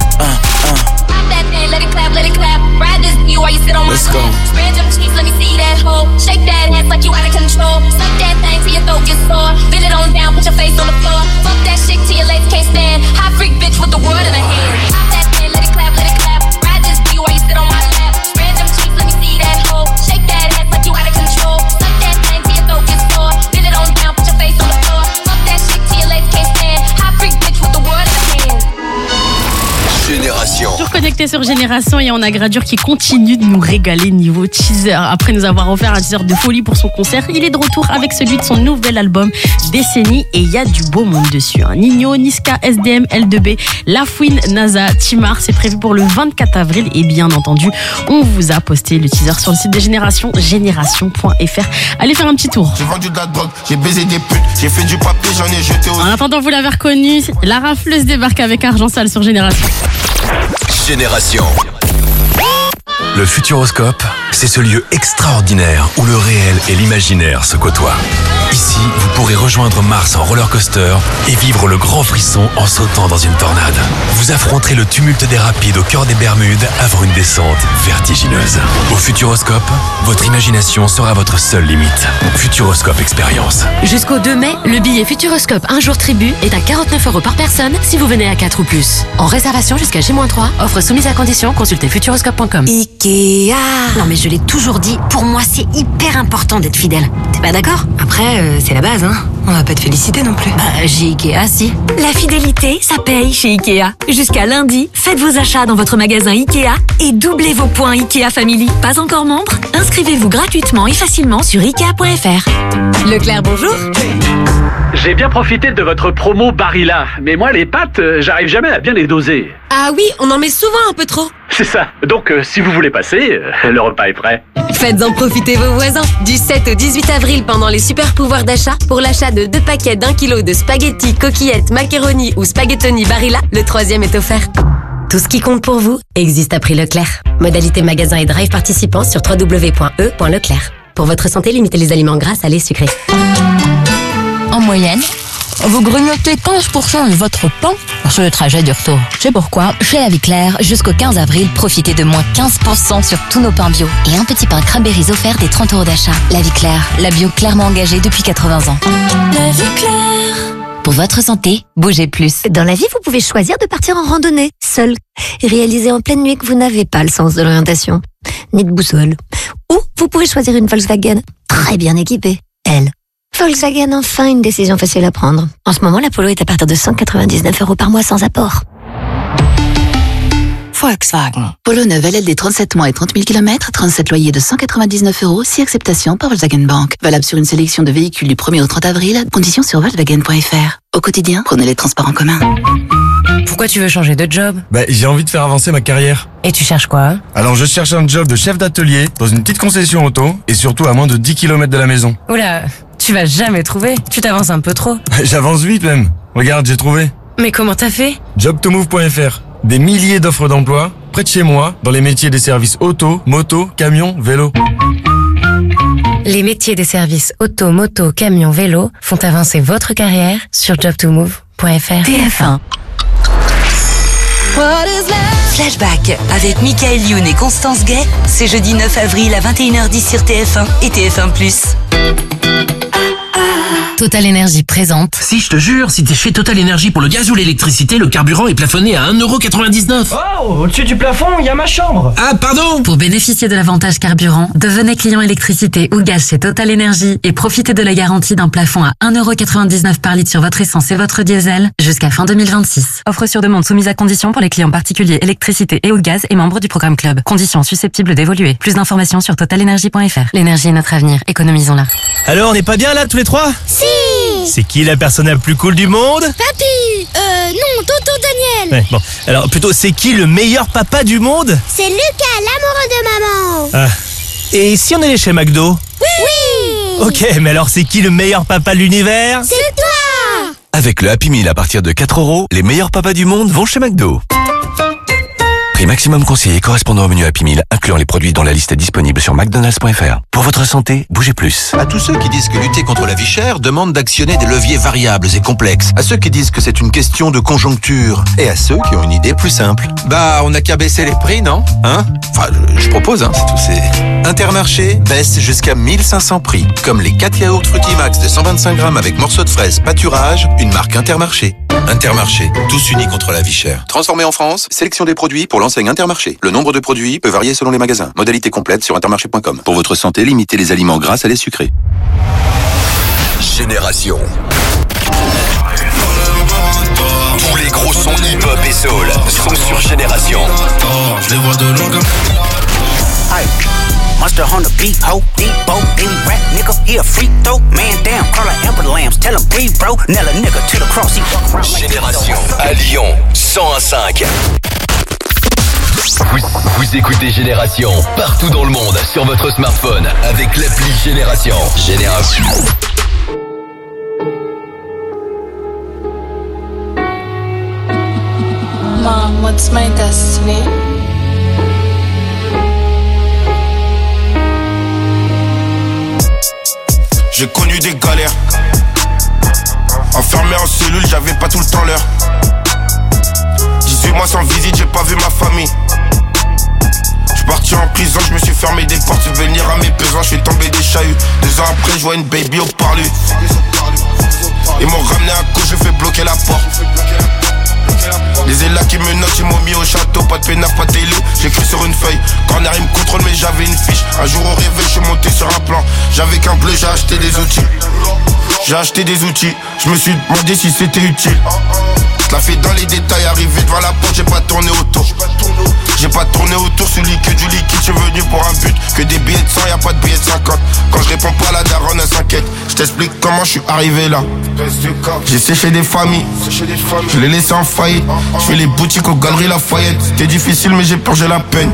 that thing, let it clap, ride this D while you sit on my Let's go. lap. Spread them cheeks, let me see that hoe. Shake that ass like you out of control. Suck that thing till your throat gets sore. Bend it on down, put your face on the floor. Fuck that shit till your legs can't stand. Hot freak bitch with the world in her hand. Pop that thing, let it clap, ride this D while you sit on my lap. Spread them cheeks, let me see that hoe. Shake that ass like you out of control. Suck that thing till your throat gets sore. Bend it on down, put your face on the floor. Fuck that shit till your legs can't stand. Hot freak bitch with the world in her hand. Génération. Toujours connecté sur Génération et on a Gradure qui continue de nous régaler niveau teaser. Après nous avoir offert un teaser de folie pour son concert, il est de retour avec celui de son nouvel album Décennie et il y a du beau monde dessus. Nino, Niska, SDM, L2B, Lafouine, NASA, Timar, c'est prévu pour le 24 avril et bien entendu, on vous a posté le teaser sur le site de Génération, génération.fr. Allez faire un petit tour. J'ai vendu de la drogue, j'ai baisé des putes, j'ai fait du papier, j'en ai jeté au... En attendant, vous l'avez reconnu, la rafleuse débarque avec Argent Sale sur Génération. Génération. Le Futuroscope, c'est ce lieu extraordinaire où le réel et l'imaginaire se côtoient. Ici, vous pourrez rejoindre Mars en roller coaster et vivre le grand frisson en sautant dans une tornade. Vous affronterez le tumulte des rapides au cœur des Bermudes avant une descente vertigineuse. Au Futuroscope, votre imagination sera votre seule limite. Futuroscope Expérience. Jusqu'au 2 mai, le billet Futuroscope un jour tribu est à 49 € par personne si vous venez à 4 ou plus. En réservation jusqu'à J-3, offre soumise à condition, consultez futuroscope.com. Ikea. Non mais je l'ai toujours dit, pour moi c'est hyper important d'être fidèle. Bah d'accord, après, c'est la base, hein. On va pas te féliciter non plus. Bah, chez Ikea, si. La fidélité, ça paye chez Ikea. Jusqu'à lundi, faites vos achats dans votre magasin Ikea et doublez vos points Ikea Family. Pas encore membre? Inscrivez-vous gratuitement et facilement sur Ikea.fr. Leclerc, bonjour. J'ai bien profité de votre promo Barilla, mais moi les pâtes, j'arrive jamais à bien les doser. Ah oui, on en met souvent un peu trop. C'est ça. Donc si vous voulez passer, le repas est prêt. Faites-en profiter vos voisins. Du 7 au 18 avril pendant les super pouvoirs d'achat, pour l'achat de 2 paquets d'1 kilo de spaghettis, coquillettes, macaroni ou spaghettoni Barilla, le 3e est offert. Tout ce qui compte pour vous existe à prix Leclerc. Modalité magasin et drive participants sur www.e.leclerc. Pour votre santé, limitez les aliments gras, salés, sucrés. En moyenne, vous grignotez 15% de votre pain sur le trajet du retour. C'est pourquoi, chez La Vie Claire, jusqu'au 15 avril, profitez de moins 15% sur tous nos pains bio. Et un petit pain Cranberries offert des 30 € d'achat. La Vie Claire, la bio clairement engagée depuis 80 ans. La Vie Claire. Pour votre santé, bougez plus. Dans la vie, vous pouvez choisir de partir en randonnée, seul, et réaliser en pleine nuit que vous n'avez pas le sens de l'orientation, ni de boussole. Ou vous pouvez choisir une Volkswagen, très bien équipée, elle. Volkswagen, enfin une décision facile à prendre. En ce moment, la Polo est à partir de 199 € par mois sans apport. Volkswagen. Polo neuve LLD 37 mois et 30 000 km, 37 loyers de 199 €, 6 acceptations par Volkswagen Bank. Valable sur une sélection de véhicules du 1er au 30 avril, conditions sur Volkswagen.fr. Au quotidien, prenez les transports en commun. Pourquoi tu veux changer de job? J'ai envie de faire avancer ma carrière. Et tu cherches quoi? Alors je cherche un job de chef d'atelier dans une petite concession auto et surtout à moins de 10 km de la maison. Oula, tu vas jamais trouver. Tu t'avances un peu trop. J'avance vite même. Regarde, j'ai trouvé. Mais comment t'as fait? Jobtomove.fr. Des milliers d'offres d'emploi près de chez moi dans les métiers des services auto, moto, camion, vélo. Les métiers des services auto, moto, camion, vélo font avancer votre carrière sur jobtomove.fr. TF1. Flashback avec Michael Youn et Constance Gay, c'est jeudi 9 avril à 21h10 sur TF1 et TF1+. Total Énergie présente. Si, je te jure, si t'es chez Total Énergie pour le gaz ou l'électricité, le carburant est plafonné à 1,99 €. Oh, au-dessus du plafond, il y a ma chambre. Ah, pardon. Pour bénéficier de l'avantage carburant, devenez client électricité ou gaz chez Total Énergie et profitez de la garantie d'un plafond à 1,99 € par litre sur votre essence et votre diesel jusqu'à fin 2026. Offre sur demande soumise à condition pour les clients particuliers électricité et ou gaz et membres du programme Club. Conditions susceptibles d'évoluer. Plus d'informations sur totalenergie.fr. L'énergie est notre avenir. Économisons-la. Alors, on n'est pas bien là tous les trois? Si. C'est qui la personne la plus cool du monde? Papy. Non, tonton Daniel. Ouais, bon. Alors, plutôt, c'est qui le meilleur papa du monde? C'est Lucas, l'amoureux de maman. Ah. Et si on allait chez McDo? Oui. Ok, mais alors c'est qui le meilleur papa de l'univers? C'est toi. Avec le Happy Meal à partir de 4 €, les meilleurs papas du monde vont chez McDo. Prix maximum conseillé correspondant au menu Happy Meal, incluant les produits dont la liste est disponible sur McDonald's.fr. Pour votre santé, bougez plus. À tous ceux qui disent que lutter contre la vie chère demande d'actionner des leviers variables et complexes. À ceux qui disent que c'est une question de conjoncture. Et à ceux qui ont une idée plus simple. Bah, on n'a qu'à baisser les prix, non? Hein? Enfin, je propose, hein, c'est tout. C'est Intermarché baisse jusqu'à 1500 prix. Comme les 4 yaourts Frutimax de 125 grammes avec morceaux de fraises pâturage, une marque Intermarché. Intermarché, tous unis contre la vie chère. Transformé en France, sélection des produits pour l'enseigne Intermarché. Le nombre de produits peut varier selon les magasins. Modalité complète sur intermarché.com. Pour votre santé, limitez les aliments gras, salés, sucrés. Génération. Tous les gros sons hip-hop et soul sont sur Génération. Je les vois de loin comme... Monster on the beat, ho, Debo, any rap nigga, he a freak though. Man down, call like Amber Lambs, tell him breathe bro. Nella nigga to the cross, he walk around like Génération à Lyon, 101.5. Vous écoutez Génération partout dans le monde sur votre smartphone avec l'appli Génération. Génération. Mom, what's my destiny? J'ai connu des galères. Enfermé en cellule, j'avais pas tout le temps l'heure. 18 mois sans visite, j'ai pas vu ma famille. J'suis parti en prison, je me suis fermé des portes. Venir à mes besoins, je suis tombé des chahuts. 2 ans après, je vois une baby au parlu. Ils m'ont ramené à cause, je fais bloquer la porte. Les élats qui me notent, ils m'ont mis au château. Pas de peinard, pas de télé, j'écris sur une feuille. Corner, il me contrôle, mais j'avais une fiche. Un jour au réveil, je suis monté sur un plan. J'avais qu'un bleu, j'ai acheté des outils. J'ai acheté des outils, je me suis demandé si c'était utile. Je la fais dans les détails, arrivé devant la porte, j'ai pas tourné autour. J'ai pas tourné autour, celui que du liquide, je suis venu pour un but. Que des billets de 100, y'a pas de billets de 50. Quand je réponds pas, la daronne elle s'inquiète. Je t'explique comment je suis arrivé là. J'ai séché des familles, je les laissé en faillite. Je fais les boutiques aux Galeries Lafayette. C'était difficile mais j'ai purgé la peine.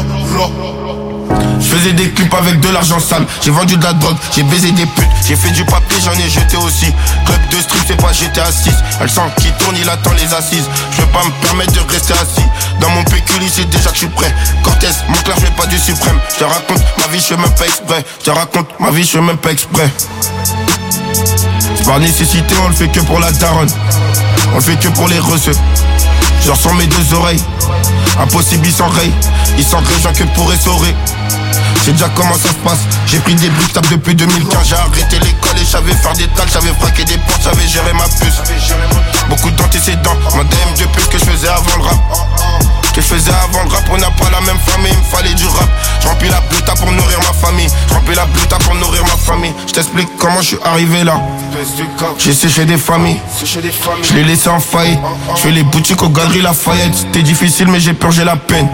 Je faisais des clips avec de l'argent sale. J'ai vendu de la drogue, j'ai baisé des putes. J'ai fait du papier, j'en ai jeté aussi. Club de street, c'est pas GTA 6. Elle sent qui tourne, il attend les assises. Je veux pas me permettre de rester assis. Dans mon pécule, c'est déjà que je suis prêt. Cortez, mon clair, je mets pas du suprême. Je te raconte ma vie, je fais même pas exprès. Je te raconte ma vie, je fais même pas exprès. C'est par nécessité, on le fait que pour la daronne. On le fait que pour les receux. Je ressens mes deux oreilles. Impossible, ils s'enrayent. Ils s'enrayent, que pour essorer. J'ai déjà comment ça se passe. J'ai pris des briques tables depuis 2015. J'ai arrêté l'école et j'avais faire des tales. J'avais fraqué des portes, j'avais géré ma puce. Beaucoup d'antécédents, ma DM de plus que je faisais avant le rap. Que je faisais avant le rap, on n'a pas la même famille, il me fallait du rap. Je remplis la bluta pour nourrir ma famille. Je remplis la bluta pour nourrir ma famille. Je t'explique comment je suis arrivé là. J'ai séché des familles, je les laissé en faillite. Je fais les boutiques aux Galeries Lafayette. C'était difficile mais j'ai purgé la peine.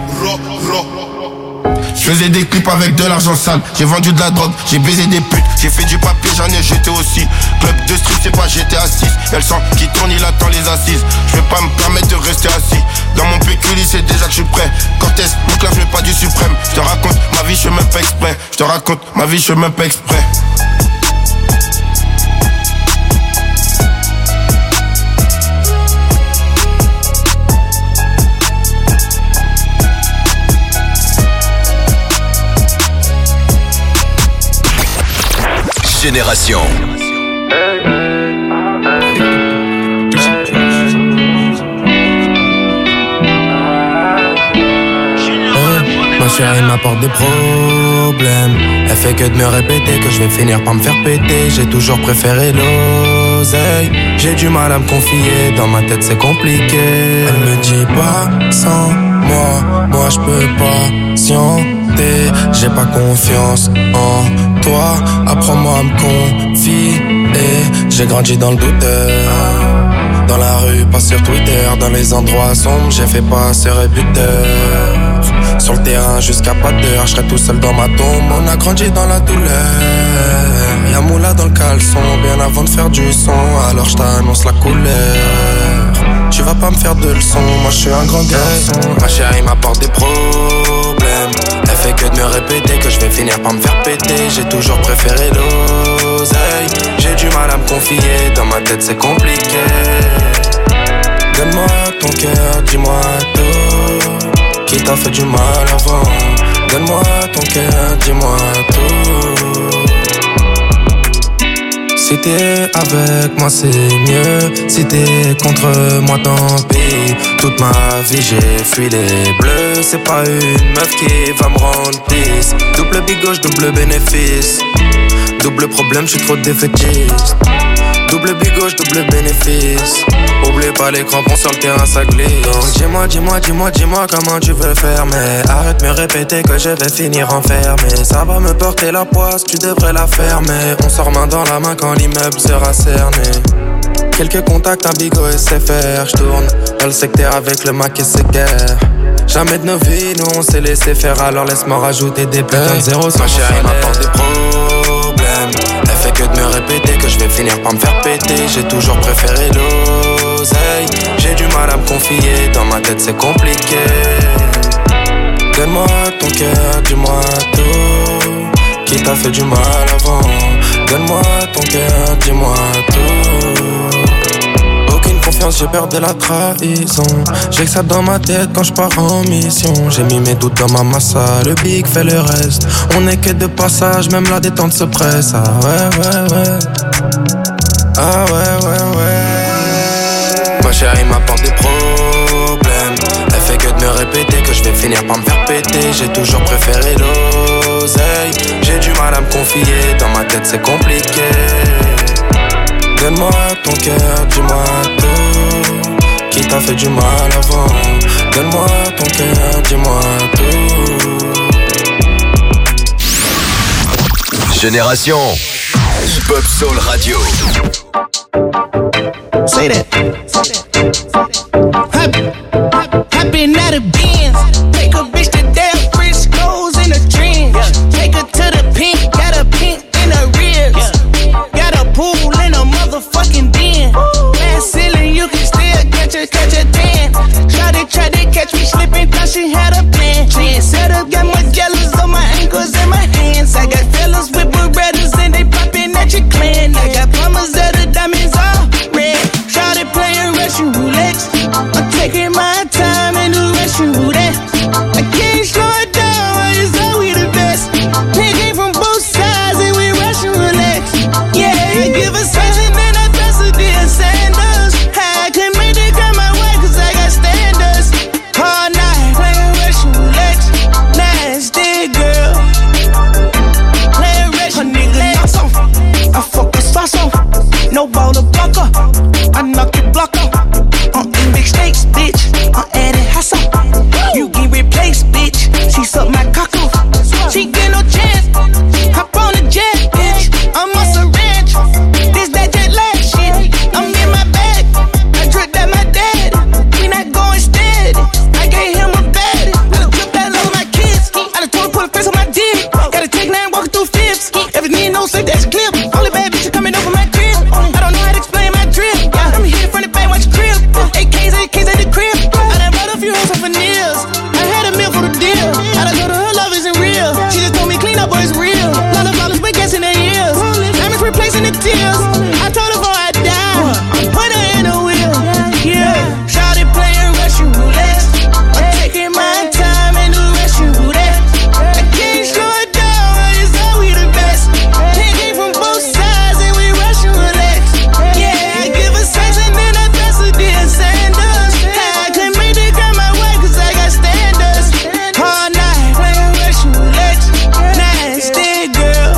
Je faisais des clips avec de l'argent sale. J'ai vendu de la drogue, j'ai baisé des putes. J'ai fait du papier, j'en ai jeté aussi. Club de street, c'est pas GTA 6. Elle sent qui tourne, il attend les assises. Je vais pas me permettre de rester assis. Dans mon pécule, c'est déjà que je suis prêt. Cortez, mon clair, je mets pas du suprême. Je te raconte ma vie, je fais même pas exprès. Je te raconte ma vie, je fais même pas exprès. Génération. Ma chérie m'apporte des problèmes. Elle fait que de me répéter que je vais finir par me faire péter. J'ai toujours préféré l'oseille. J'ai du mal à me confier, dans ma tête c'est compliqué. Elle me dit pas sans moi je peux pas patienter. J'ai pas confiance en toi, apprends-moi à me confier. J'ai grandi dans le doute, dans la rue, pas sur Twitter. Dans les endroits sombres, j'ai fait passer buteur. Sur le terrain jusqu'à pas d'heure, je serai tout seul dans ma tombe. On a grandi dans la douleur. Y'a moula dans le caleçon, bien avant de faire du son. Alors je t'annonce la couleur. Tu vas pas me faire de leçons, moi je suis un grand garçon. Ma chérie m'apporte des problèmes. Elle fait que de me répéter que je vais finir par me faire péter. J'ai toujours préféré l'oseille. J'ai du mal à me confier, dans ma tête c'est compliqué. Donne-moi ton cœur, dis-moi tout. Qui t'a fait du mal avant? Donne-moi ton cœur, dis-moi tout. Si t'es avec moi c'est mieux. Si t'es contre moi tant pis. Toute ma vie j'ai fui les bleus. C'est pas une meuf qui va me rendre pisse. Double big gauche, double bénéfice. Double problème, je suis trop défaitiste. Double big gauche, double bénéfice. Oublie pas les crampons sur le terrain, ça glisse. Donc dis-moi comment tu veux faire. Mais arrête de me répéter que je vais finir enfermé. Ça va me porter la poisse, tu devrais la fermer. On sort main dans la main quand l'immeuble sera cerné. Quelques contacts, un bigot et c'est faire. J'tourne dans le secteur avec le Mac et c'est guerre. Jamais de nos vies, nous on s'est laissé faire. Alors laisse-moi rajouter des putains de zéro. Ma chérie m'apporte des problèmes. Elle fait que de me répéter que je vais finir par me faire péter. J'ai toujours préféré l'oseille. J'ai du mal à me confier, dans ma tête c'est compliqué. Donne-moi ton cœur, dis-moi tout. Qui t'a fait du mal avant? Donne-moi ton cœur, dis-moi tout. Aucune confiance, j'ai peur de la trahison. J'ai que ça dans ma tête quand je pars en mission. J'ai mis mes doutes dans ma massa, le big fait le reste. On est que de passage, même la détente se presse. Ah ouais. Ah ouais. Ma chérie m'apporte des problèmes. Elle fait que de me répéter que je vais finir par me faire péter. J'ai toujours préféré l'oseille. J'ai du mal à me confier, dans ma tête c'est compliqué. Donne-moi ton cœur, dis-moi tout. qui t'a fait du mal avant. Donne-moi ton cœur, dis-moi tout. Génération Hip-Hop Soul Radio. Say that. Hopping out of Benz. Take a bitch to Del Frisco's in a dream. Take her to the pink. Got a pink in her ribs. Got a pool in a motherfucking den. Glass ceiling, you can still catch a tan. Shawty tried to catch me slipping, thought she had a plan. Set up, got my jealous on my ankles and my hands. I got fellas with Berettas and they popping at your clan. I got plumbers at the diamonds all red. Shawty playing Russian roulette. I'm taking my time and do Russian roulette. I can't slow it down, I just know we the best. Nigga from both sides and we Russian roulette. Yeah, I give a session and I press a deal Sanders. I can make the girl my way cause I got standards. All night playing Russian roulette. Nasty girl. Playing Russian roulette. I fuck a sauce on. No ball of blocker. I knock your block off. I'm in big stakes, bitch. I'm adding hustle. You get replaced, bitch. She suck my cock off. She get no chance. Hop on the jet, bitch. I'm on some ranch. This that jet lag shit. I'm in my bag. I drip that my dad. We not going steady. I gave him a bed. Gotta drip that love of my kids. I done told her put a face on my dick. Gotta take 9 walking through fifths. Everything no say that's a clip. Only bad bitch coming over my crib. I don't know how to explain my drip. I'm here from the back, watch the crib. AKs at the crib. I done brought a few hoes for nails. I had a meal for the deal. I done told her her love isn't real. She just told me clean up, boy, it's real. Lot of dollars, but guessing their ears. Diamonds replacing the tears. I told her before I die, put her in a wheel. Yeah, shawty playing Russian roulette. I'm taking my time and do Russian roulette. I can't slow it down, I just know we the best. Nigga from both sides and we Russian roulette. Yeah, I give a sex and then I press a deal Sanders. I couldn't make the girl my way cause I got standards. All night playing Russian roulette. Nasty girl.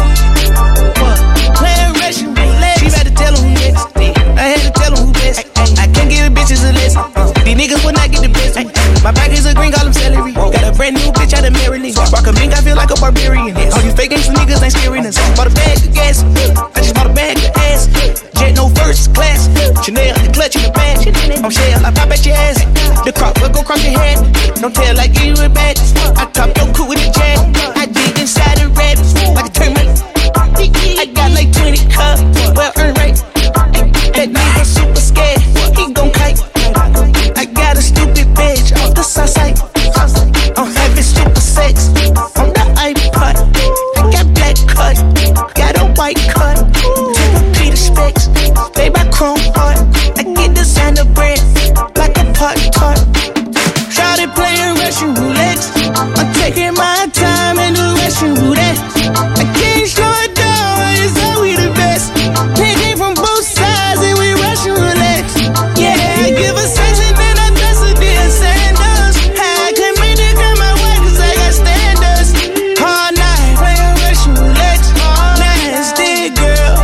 Playing Russian roulette. She had to tell him who next. I had to tell him who best. I can't give bitches a list. These niggas will not get the best. My back is a green, call them celery. Got a brand new bitch out of Maryland. Rock a mink, I feel like a barbarian. All you fake gangsta niggas ain't scaring us. Bought a bag of gas. I just bought a bag of ass. Jet no first class. Chanel, the clutch in the bag. I'm shell, I pop at your ass. The crop will go across your head. Don't tell like you a bad. I top your cool with a jet. I dig inside the red like a termite. I got like 20 cups. Well earned right. That nigga super scared. He gon' kite. I got a stupid bitch off the south side. I'm having super sex on the iPod. I got black cut, got a white cut. Peter specs, they by chrome heart. I get designer bread like a pot tart. Shawty playing Russian roulette. I'm taking my time and do Russian roulette. I can't slow it down, I just know we the best. Nigga from both sides and we Russian roulette. Yeah, I give a sex and then I dress a deal Sanders. I can't make the girl my way cause I got standards. All night playing Russian roulette. Nasty girl.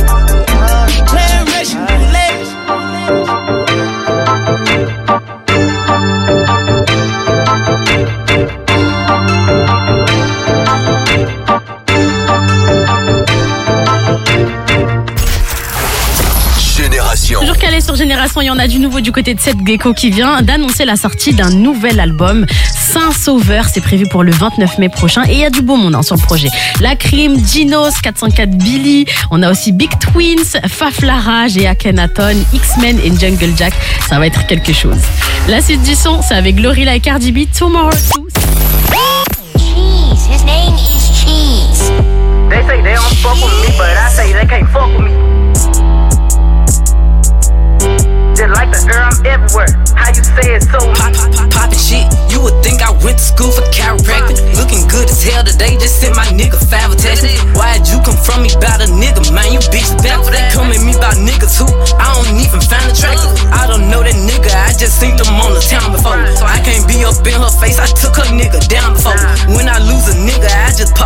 Playing Russian roulette. Toujours calé sur Génération, il y en a du nouveau du côté de Seth Gecko qui vient d'annoncer la sortie d'un nouvel album, Saint-Sauveur. C'est prévu pour le 29 mai prochain et il y a du beau monde sur le projet. La Crime, Ginos, 404 Billy, on a aussi Big Twins, Faf Larage et Akhenaton, X-Men et Jungle Jack. Ça va être quelque chose. La suite du son, c'est avec Glorilla et Cardi B, Tomorrow 2. Cheese, his name is Cheese. They say they don't fuck with me, but I say they can't fuck with me. Just like the air, I'm everywhere. How you say it so Poppin' shit, you would think I went to school for chiropractic. Looking good as hell today, just sent my nigga 5 attachments. Why'd you come from me about a nigga, man? You bitch back for that. Come at me about niggas who I don't even find attractive. I don't know that nigga, I just seen them on the town before. I can't be up in her face, I took her nigga down before. When I lose a nigga, I just pop out and go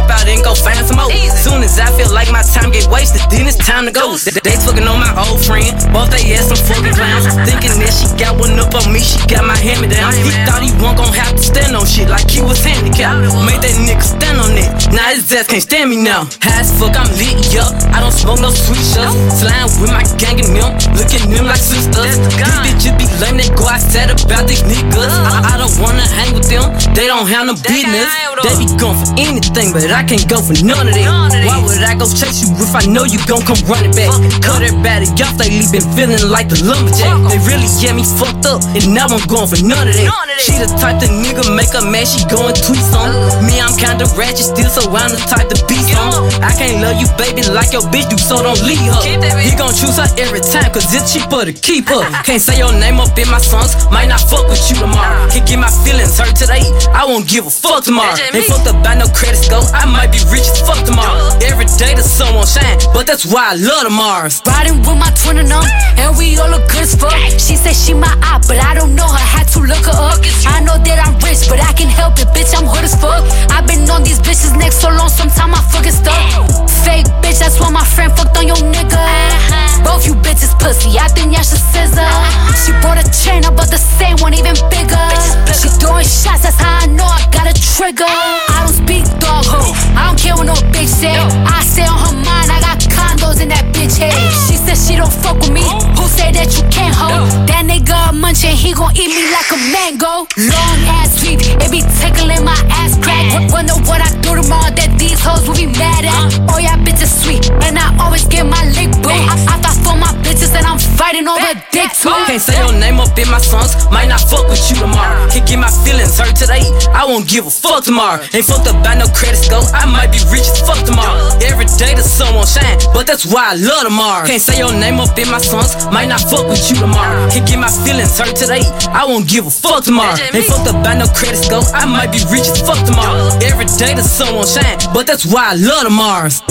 go find some more. Soon as I feel like my time get wasted, then it's time to go. They fucking on my old friend, both they ass some fucking clowns. Thinking that she got one up on me, she got my hand me down. He thought he wasn't gon' have to stand on shit like he was handicapped. Made that nigga stand on it, now his ass can't stand me now. High as fuck, I'm lit, yup, I don't smoke no sweet shots. Slime with my gang and them, look at them like sisters. These bitches be lame, they go outside about these niggas. I don't wanna hang with them, they don't have no business. They be going for anything, but I can't go for none of that. Why would I go chase you if I know you gon' come running back? Cut everybody off, lately been feeling like the lumberjack. They really get me fucked up, and now I'm going for none of that. She the type that nigga make her mad, she go and tweet some. Me, I'm kinda ratchet still, so I'm the type to be some. I can't love you, baby, like your bitch do, so don't leave her. He gon' choose her every time, cause it's cheaper to keep her. Can't say your name up in my songs, might not fuck with you tomorrow. Can't get my feelings hurt today, I won't give a fuck tomorrow. Ain't fucked up by no credit score, I might be rich as fuck tomorrow. Every day the sun won't shine, but that's why I love the Mars. Riding with my twin and them, and we all look good as fuck. She said she my eye, but I don't know her, had to look her up. I know that I'm rich, but I can help it, bitch, I'm hood as fuck. I've been on these bitches' necks so long, sometimes I fucking stuck. Fake bitch, that's why my friend fucked on your nigga. Both you bitches pussy, I think y'all should scissor. She bought a chain, I bought the same one, even bigger. She throwing shots, that's how I know I got a trigger. I don't speak dog ho, I don't care what no bitch say. I say on her mind, I got condos in that bitch head. She said she don't fuck with me, who say that you can't hold? That nigga munchin', he gon' eat me like a mango. Long ass sweep, it be tickling my ass crack. Wonder what I do tomorrow that these hoes will be mad at. Oh yeah, bitches sweet, and I always get my lick boo. I thought for my bitches and I'm fighting over dick too. Can't say your name up in my songs, might not fuck with you tomorrow. Can't get my feelings hurt today, I won't give a fuck tomorrow. Ain't fucked up by no credit score, I might be rich as fuck tomorrow. Every day the sun won't shine, but that's why I love the Mars. Can't say your name up in my songs, might not fuck with you tomorrow. Can't get my feelings hurt today, I won't give a fuck tomorrow. Ain't fucked up by no credit score, I might be rich as fuck tomorrow. Every day the sun won't shine, but that's why I love the Mars.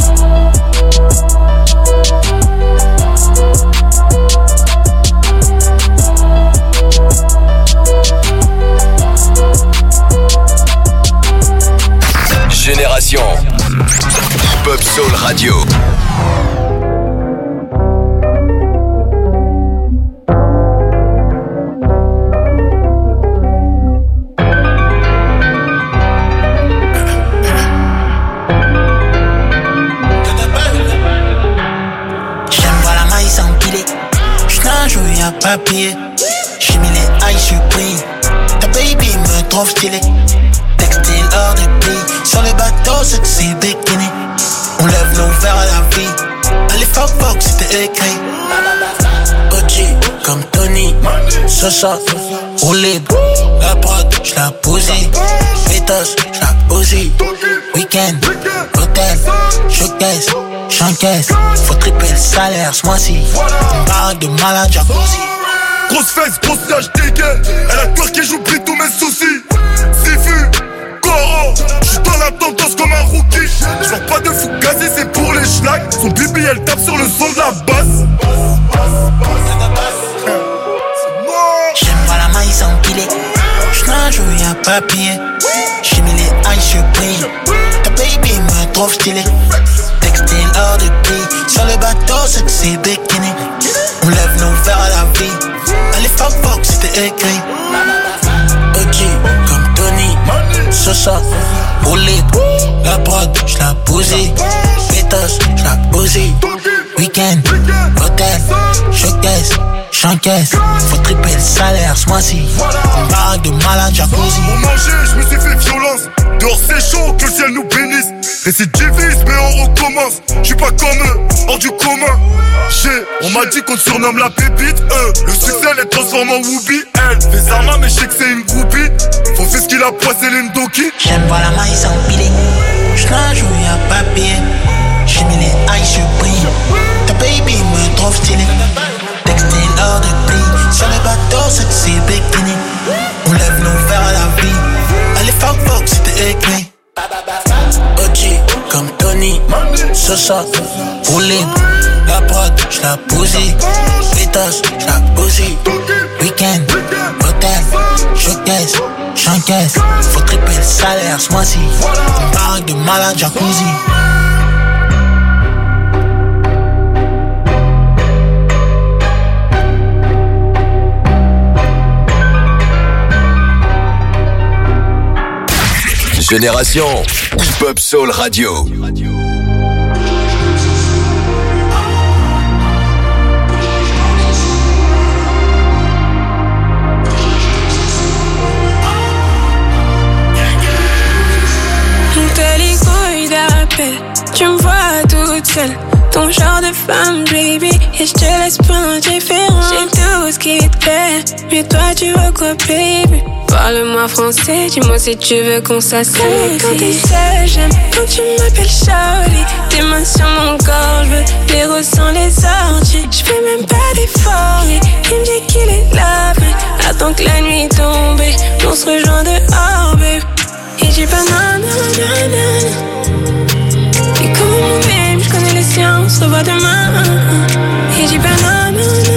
Génération Hip-Hop Soul Radio. Papier, j'ai mis les high supreme. Ta baby me trouve stylé. Textile hors de prix. Sur le bateau, sexy bikini. On lève nos verres à la vie. Allez, fuck, c'était écrit. OG, comme Tony. Sosa, roulé. La prod, j'la bousille. Pétos, j'la bousille. Week-end, hôtel, showcase. J'encaisse, faut tripler le salaire ce mois-ci. Une barre de malade, jacuzzi. Grosse fesse, grosse nage, dégaine. Elle a twerké, j'oublie tous mes soucis. Sifu, Coro, j'suis dans la tendance comme un rookie. J'vends pas de fugazi, c'est pour les schlags. Son bibi, elle tape sur le son de la basse. J'aime pas la maïs empilée. J'nage où y'a papier. J'ai mis les high supreme. Ta baby me trouve stylé. Textile hors de prix. Sur le bateau, sexy bikini. On lève nos verres à la vie. Allez, fuck, c'était écrit. OG, comme Tony. Sosa, roulé. La prod, j'la bousille. Pétos, j'la bousille. Week-end, hôtel, showcase. J'encaisse, faut tripler le salaire ce mois-ci. Une baraque de malade, jacuzzi. Pour manger, j'me suis fait violence. Dehors c'est chaud, que le ciel nous bénisse. Récidiviste, mais on recommence. J'suis pas comme eux, hors du commun. On m'a dit qu'on te surnomme la pépite. Le succès les transforme en Whoopi. Elle fait Zama, mais j'sais que c'est une groupie. Faut faire ce qu'il a poissé l'Indoki. J'aime voir la maïs empilée. J'nage où y'a papier. J'ai mis les high supreme. Ta baby me trouve stylé. Textile hors de prix. Sur le bateau, sexy bikini. On lève nos verres à la vie. Allez, fuck, c'était écrit. OG, comme Tony. Sosa, roulé. La prod, j'la bousille. Pétos, j'la bousille. Week-end, week-end, hôtel, je caisse, j'encaisse. Faut tripler le salaire ce mois-ci. Une baraque de malade, jacuzzi. Génération Hip-Hop Soul Radio. Tu me vois toute seule, ton genre de femme, baby, et je te laisse pas indifférent. J'ai tout ce qui te plaît, mais toi tu veux quoi, baby? Parle-moi français, dis-moi si tu veux qu'on s'asseye. Quand t'es seule, j'aime quand tu m'appelles Charlie. Tes mains sur mon corps, je veux les ressens, les orties. Je fais même pas d'efforts, il me dit qu'il est là, mais attends que la nuit tombe, on se rejoint dehors, baby. Et j'ai pas non. Et comme moi-même, je connais les siens, on se revoit demain. Et j'ai pas non.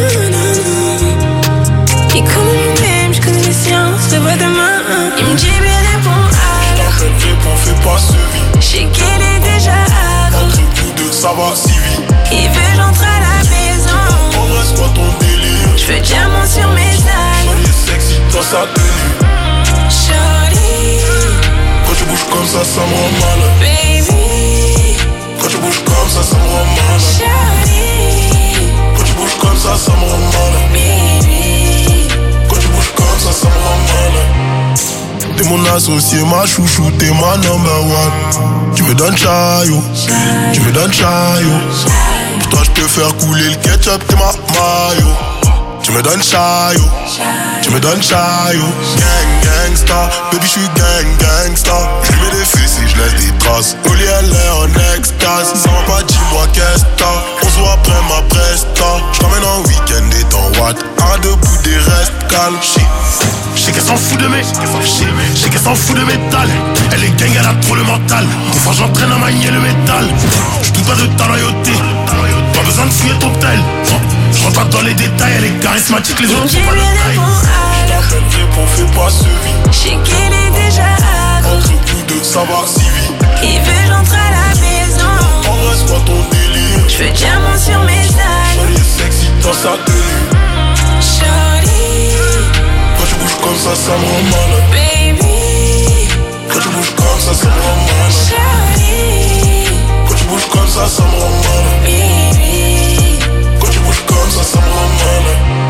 Et comme moi-même, je connais les siens, on se revoit demain. Il me dit bien réponds alors. Réponds, fais pas ce vie. Je sais qu'il est déjà accro. Entre tous deux, ça va si vite. Il veut j'entre à la maison. En vrai, c'est quoi ton délire? Je veux diamant sur mes ailes. Jolie et sexy dans sa tenue. Jolie. Quand tu bouges comme ça me rend mal. Baby. Quand tu bouges comme ça me rend mal. Jolie. Quand tu bouges comme ça me rend mal. Baby. Quand tu bouges comme ça me rend mal. T'es mon associé, ma chouchou, t'es ma number one. Tu me donnes chaillot, tu me donnes chaillot. Pour toi je peux faire couler le ketchup, t'es ma mayo. Tu me donnes chaillot, tu me donnes chaillot. Gangsta, baby j'suis gangsta. J'lui mets des fesses et j'laisse des traces. Oli elle est en extase. Ça va pas, dis-moi qu'est-ce que t'as. On se voit après ma presta. J't'emmène en week-end et t'en watt. Arrête de bouder, reste calme. J'sais qu'elle s'en fout de mes, j'sais qu'elle s'en fout de métal. Elle est gang, elle a trop le mental. Des fois j'entraîne à manier le métal. J'doute pas de ta loyauté, pas besoin de fouiller ton tel. J'rentre pas dans les détails, elle est charismatique, les autres c'est pas le taille. Réponds, fais pas ce vie. J'sais qu'il est déjà accro. Entre tous deux, ça va si vite. Il veut j'entre à la maison. En vrai, c'est quoi ton délire? Je veux diamant sur mes ailes. Jolie et sexy dans sa tenue. Jolie. Quand tu bouges comme ça me rend mal. Baby. Quand tu bouges comme ça me rend mal. Jolie. Quand tu bouges comme ça me rend mal. Baby. Quand tu bouges comme ça me rend mal.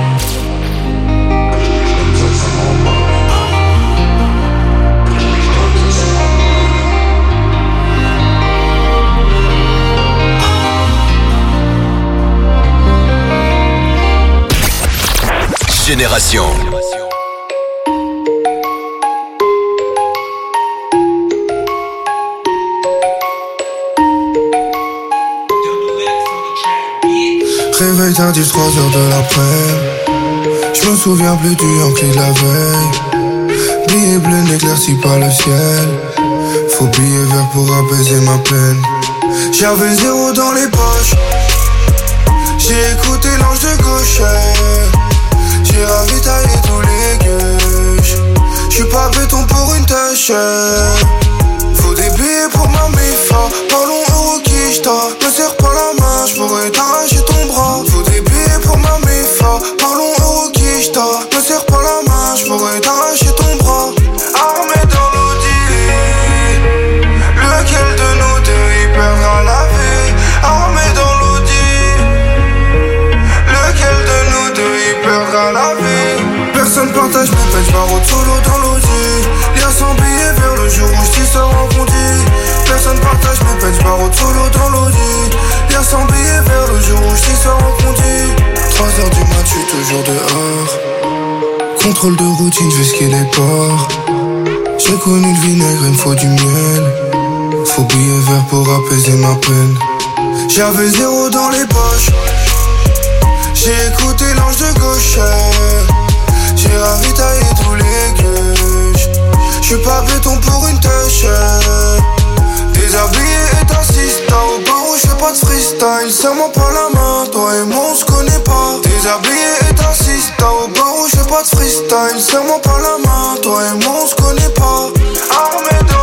Génération. Réveil tardif, 3h de l'après. Je me souviens plus du Yankee de la veille. Billet bleu n'éclairci par le ciel. Faut billet vert pour apaiser ma peine. J'avais 0 dans les poches. J'ai écouté l'ange de gauche. J'ai ravitaillé tous les gueuches. J'suis pas béton pour une tâche. Faut des billets pour ma méfa. Parlons euro quicheta. Me serre pas la main, j'pourrais t'arracher ton bras. Faut des billets pour ma méfa. Parlons euro quicheta. Me serre pas la main, j'pourrais t'arracher ton bras. Armé dans l'audi. Lequel de nous deux y perdra la vie? Armé dans l'audi. Lequel de nous deux y perdra la vie? Personne partage mes peines, j'barre solo dans l'audi. Lien sans billets vers le jour où j't'y sors en condi. Personne partage mes peines, j'barre solo dans l'audi. Lien sans billets vers le jour où j't'y sors en condi. 3h du mat, j'suis toujours dehors. Contrôle de routine, j'vais skier les ports. J'ai connu le vinaigre, il me faut du miel. Faut billet vert pour apaiser ma peine. J'avais 0 dans les poches. J'ai écouté l'ange de gauche. J'ai ravitaillé tous les gueuches. J'suis pas béton pour une tâche. Déshabillé et t'assistes au bar où j'fais pas de freestyle, serre-moi pas la main. Toi et moi on se connaît pas. Déshabillé et t'assistes au bar où je fais pas de freestyle, serre-moi pas la main. Toi et moi on se connaît pas. Armé de